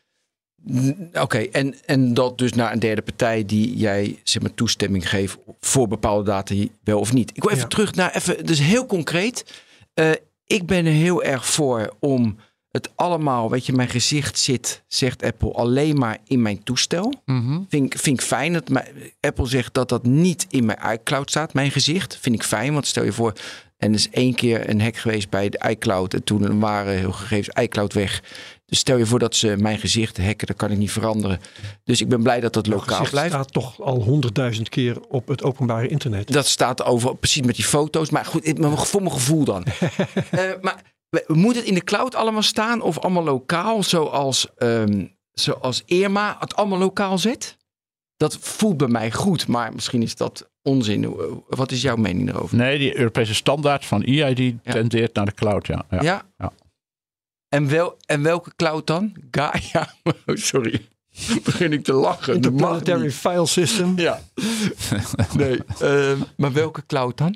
Oké, en dat dus naar een derde partij die jij zeg maar toestemming geeft voor bepaalde data wel of niet. Ik wil even terug naar dus heel concreet. Ik ben er heel erg voor om het allemaal, weet je, mijn gezicht zit, zegt Apple, alleen maar in mijn toestel. Vind ik fijn. Apple zegt dat niet in mijn iCloud staat, mijn gezicht. Vind ik fijn, want stel je voor, en er is 1 keer een hack geweest bij de iCloud en toen waren heel gegevens iCloud weg. Dus stel je voor dat ze mijn gezicht hacken, dat kan ik niet veranderen. Dus ik ben blij dat dat lokaal blijft. Het staat toch al 100.000 keer op het openbare internet. Dat staat over, precies met die foto's. Maar goed, voor mijn gevoel dan. Maar moet het in de cloud allemaal staan of allemaal lokaal, zoals Irma het allemaal lokaal zet? Dat voelt bij mij goed, maar misschien is dat onzin. Wat is jouw mening daarover? Nee, die Europese standaard van EID tendeert naar de cloud, ja. En welke cloud dan? Gaia? Oh, sorry. Begin ik te lachen. Interplanetary File System. Ja. Nee, maar welke cloud dan?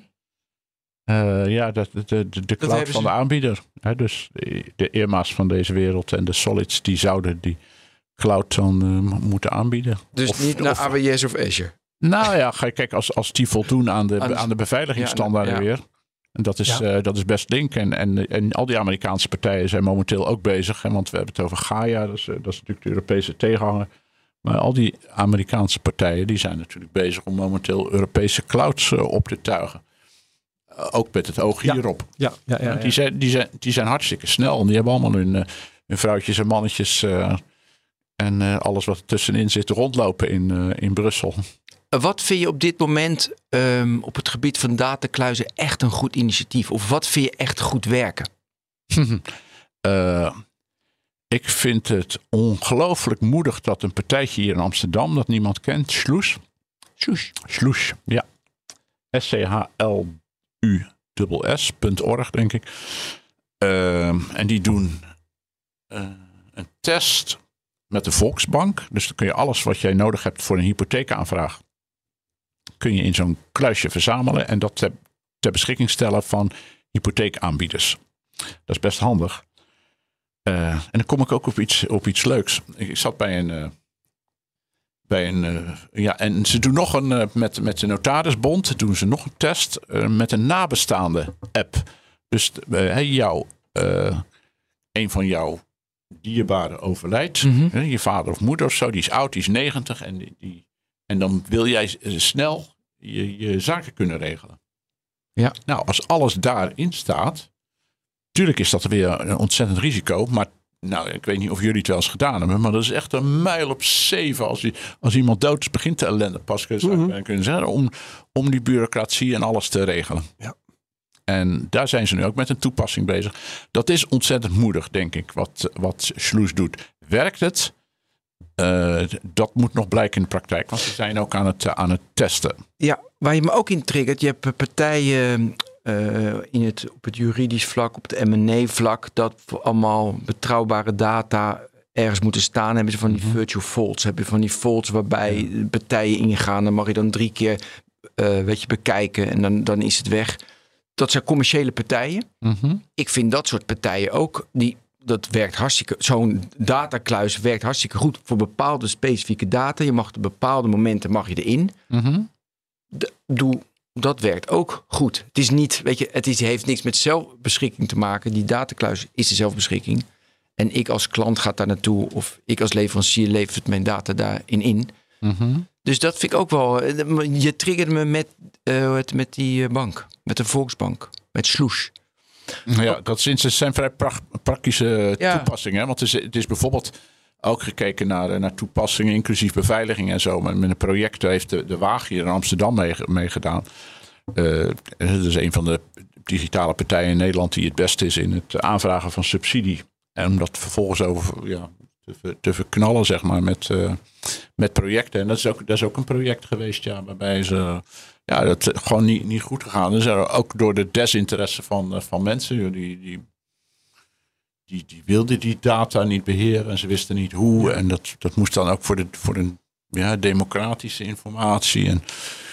De cloud van de aanbieder. Dus de Irma's van deze wereld en de Solids, die zouden die cloud dan moeten aanbieden. Dus niet naar AWS of Azure? Nou ja, ga je kijken, als die voldoen aan de beveiligingsstandaarden weer. En dat is best link. En al die Amerikaanse partijen zijn momenteel ook bezig. Want we hebben het over Gaia, dat is natuurlijk de Europese tegenhanger. Maar al die Amerikaanse partijen die zijn natuurlijk bezig om momenteel Europese clouds op te tuigen. Ook met het oog hierop. Ja. Die zijn hartstikke snel. En die hebben allemaal hun vrouwtjes en mannetjes en alles wat er tussenin zit rondlopen in Brussel. Wat vind je op dit moment op het gebied van datakluizen echt een goed initiatief? Of wat vind je echt goed werken? Ik vind het ongelooflijk moedig dat een partijtje hier in Amsterdam dat niemand kent, Slush, ja. SCHLUSS.org, denk ik. En die doen een test met de Volksbank. Dus dan kun je alles wat jij nodig hebt voor een hypotheekaanvraag, kun je in zo'n kluisje verzamelen en dat ter beschikking stellen van hypotheekaanbieders. Dat is best handig. En dan kom ik ook op iets leuks. Ik zat bij een en ze doen nog een met de notarisbond doen ze nog een test met een nabestaande app. Dus een van jouw dierbaren overlijdt, je vader of moeder of zo, die is oud, die is 90 en dan wil jij snel je zaken kunnen regelen. Ja. Nou, als alles daarin staat, tuurlijk is dat weer een ontzettend risico, maar ik weet niet of jullie het wel eens gedaan hebben, maar dat is echt een mijl op 7 als iemand dood is, begint de ellende pas kunnen zeggen, om die bureaucratie en alles te regelen. Ja. En daar zijn ze nu ook met een toepassing bezig. Dat is ontzettend moedig, denk ik, wat Slush doet. Werkt het? Dat moet nog blijken in de praktijk, want ze zijn ook aan het testen. Ja, waar je me ook in triggert, je hebt partijen op het juridisch vlak, op het M&A vlak, dat voor allemaal betrouwbare data ergens moeten staan. Hebben ze van die virtual vaults. Heb je van die vaults waarbij partijen ingaan. Dan mag je dan 3 keer bekijken en dan is het weg. Dat zijn commerciële partijen. Ik vind dat soort partijen ook, dat werkt hartstikke. Zo'n datakluis werkt hartstikke goed voor bepaalde specifieke data. Je mag op bepaalde momenten mag je erin. Dat werkt ook goed. Het is niet, heeft niks met zelfbeschikking te maken. Die datakluis is de zelfbeschikking. En ik als klant ga daar naartoe, of ik als leverancier levert mijn data daarin in. Dus dat vind ik ook wel. Je triggerde me met die bank, met de Volksbank, met Slush. Ja, dat zijn vrij praktische toepassingen. Want het is bijvoorbeeld ook gekeken naar toepassingen, inclusief beveiliging en zo. Met een project heeft de Waag hier in Amsterdam meegedaan. Dat is een van de digitale partijen in Nederland die het beste is in het aanvragen van subsidie. En om dat vervolgens te verknallen, zeg maar, met projecten. En dat is ook een project geweest, waarbij ze dat gewoon niet goed gegaan. Dus ook door de desinteresse van mensen. Die wilden die data niet beheren en ze wisten niet hoe. En dat moest dan ook voor de democratische informatie. En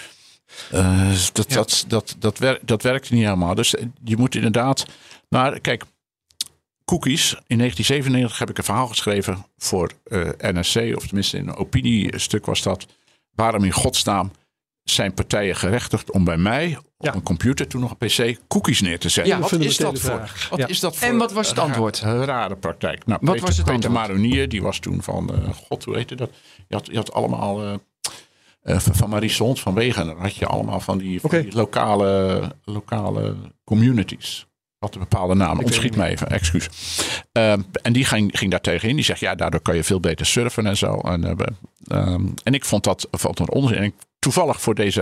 dat werkte niet helemaal. Dus je moet inderdaad. Maar kijk, cookies. In 1997 heb ik een verhaal geschreven voor NRC, of tenminste in een opiniestuk was dat. Waarom in godsnaam zijn partijen gerechtigd om bij mij op een computer, toen nog een PC, cookies neer te zetten? Ja, wat is dat voor? En wat was het antwoord? Een rare praktijk. Nou, wat was het Peter Maronier, die was toen van, hoe heette dat? Je had allemaal van Marie Sond van Wegen. Dan had je allemaal van die lokale communities. Wat een bepaalde naam. Ontschiet me even, excuus. En die ging daar tegenin. Die zegt, daardoor kan je veel beter surfen en zo. En ik vond dat onzin. En toevallig voor deze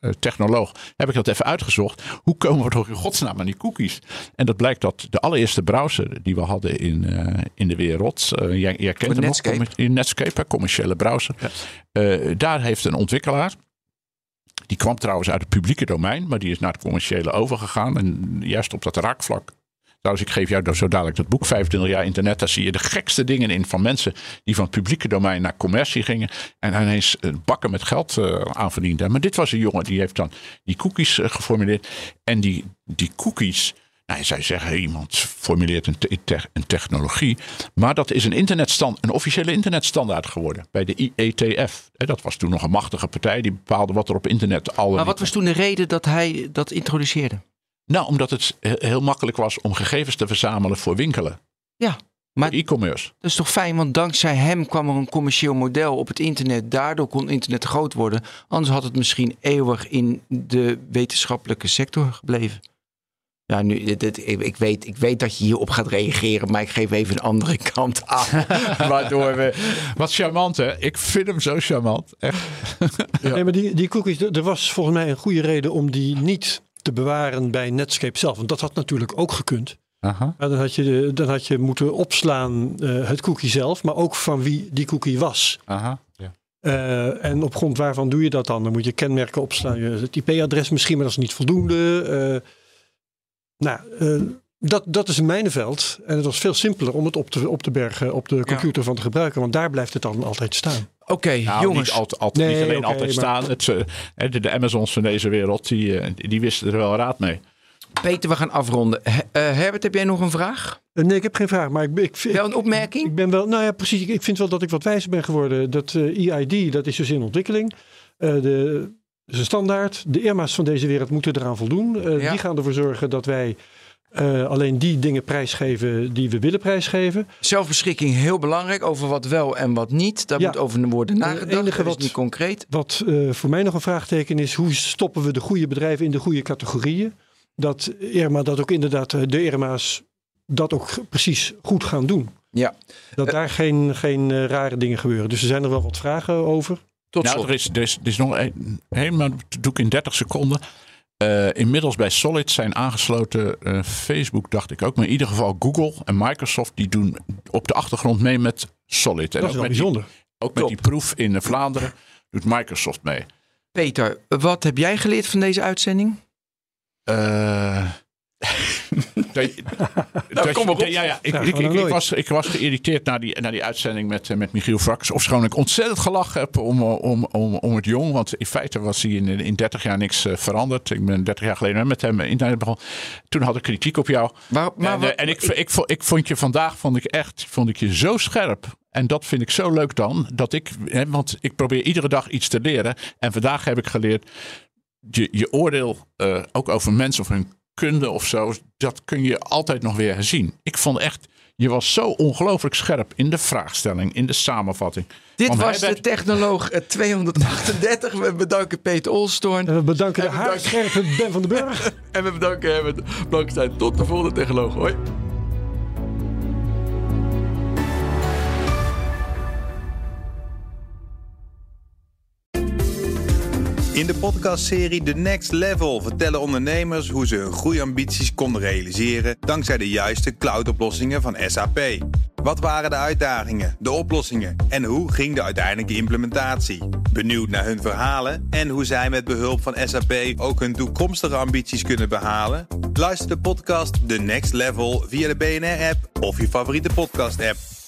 technoloog, heb ik dat even uitgezocht. Hoe komen we toch in godsnaam aan die cookies? En dat blijkt dat de allereerste browser die we hadden in de wereld, jij kent hem ook, in Netscape, commerciële browser. Ja. Daar heeft een ontwikkelaar, die kwam trouwens uit het publieke domein, maar die is naar het commerciële overgegaan. En juist op dat raakvlak. Trouwens, ik geef jou zo dadelijk dat boek 25 jaar internet. Daar zie je de gekste dingen in van mensen die van het publieke domein naar commercie gingen. En ineens bakken met geld aan verdienden. Maar dit was een jongen die heeft dan die cookies geformuleerd. En die cookies, nou, zij zeggen iemand formuleert een technologie. Maar dat is een officiële internetstandaard geworden. Bij de IETF. Dat was toen nog een machtige partij. Die bepaalde wat er op internet al. Maar wat was toen de reden dat hij dat introduceerde? Nou, omdat het heel makkelijk was om gegevens te verzamelen voor winkelen. Ja, maar e-commerce. Dat is toch fijn, want dankzij hem kwam er een commercieel model op het internet. Daardoor kon internet groot worden. Anders had het misschien eeuwig in de wetenschappelijke sector gebleven. Ja, nu, ik weet dat je hierop gaat reageren, maar ik geef even een andere kant aan. Waardoor we... Wat charmant, hè? Ik vind hem zo charmant. Echt. Ja. Nee, maar die cookies, er was volgens mij een goede reden om die niet te bewaren bij Netscape zelf. Want dat had natuurlijk ook gekund. Aha. Dan had je moeten opslaan het cookie zelf, maar ook van wie die cookie was. Aha, ja. En op grond waarvan doe je dat dan? Dan moet je kenmerken opslaan. Het IP-adres misschien, maar dat is niet voldoende. Dat is een mijnenveld. En het was veel simpeler om het op te bergen op de computer van te gebruiken. Want daar blijft het dan altijd staan. Oké, jongens. Niet alleen altijd staan. De Amazons van deze wereld, die wisten er wel raad mee. Peter, we gaan afronden. Herbert, heb jij nog een vraag? Nee, ik heb geen vraag. Maar wel een opmerking? Ik ben wel, nou ja, precies. Ik vind wel dat ik wat wijzer ben geworden. Dat EID, dat is dus in ontwikkeling. Dat is een standaard. De IRMA's van deze wereld moeten eraan voldoen. Die gaan ervoor zorgen dat wij alleen die dingen prijsgeven die we willen prijsgeven. Zelfbeschikking heel belangrijk over wat wel en wat niet. Daar moet over worden nagedacht. Dat is niet concreet. Wat voor mij nog een vraagteken is, hoe stoppen we de goede bedrijven in de goede categorieën? Dat IRMA dat ook inderdaad, de IRMA's dat ook precies goed gaan doen. Ja. Dat daar geen rare dingen gebeuren. Dus er zijn er wel wat vragen over. Tot slot. Er is nog helemaal, doe ik in 30 seconden. Inmiddels bij Solid zijn aangesloten Facebook, dacht ik ook. Maar in ieder geval Google en Microsoft, die doen op de achtergrond mee met Solid. Dat is wel bijzonder. Ook met die proef in Vlaanderen doet Microsoft mee. Peter, wat heb jij geleerd van deze uitzending? Kom maar op. Ik was geïrriteerd naar die uitzending met Michiel Vrakkers. Ofschoon ik ontzettend gelachen heb om het jong. Want in feite was hij in 30 jaar niks veranderd. Ik ben 30 jaar geleden met hem internet begonnen. Toen had ik kritiek op jou. Ik vond je vandaag vond ik je zo scherp. En dat vind ik zo leuk dan. Want ik probeer iedere dag iets te leren. En vandaag heb ik geleerd. Je oordeel ook over mensen of hun kunde of zo, dat kun je altijd nog weer herzien. Ik vond echt, je was zo ongelooflijk scherp in de vraagstelling, in de samenvatting. Dit was de Technoloog 238. We bedanken Peter Olsthoorn. En we bedanken de haarscherpe Ben van den Burg. En we bedanken Herbert Blankenstein. Tot de volgende Technoloog. Hoi. In de podcastserie The Next Level vertellen ondernemers hoe ze hun groeiambities konden realiseren dankzij de juiste cloudoplossingen van SAP. Wat waren de uitdagingen, de oplossingen en hoe ging de uiteindelijke implementatie? Benieuwd naar hun verhalen en hoe zij met behulp van SAP ook hun toekomstige ambities kunnen behalen? Luister de podcast The Next Level via de BNR-app of je favoriete podcast-app.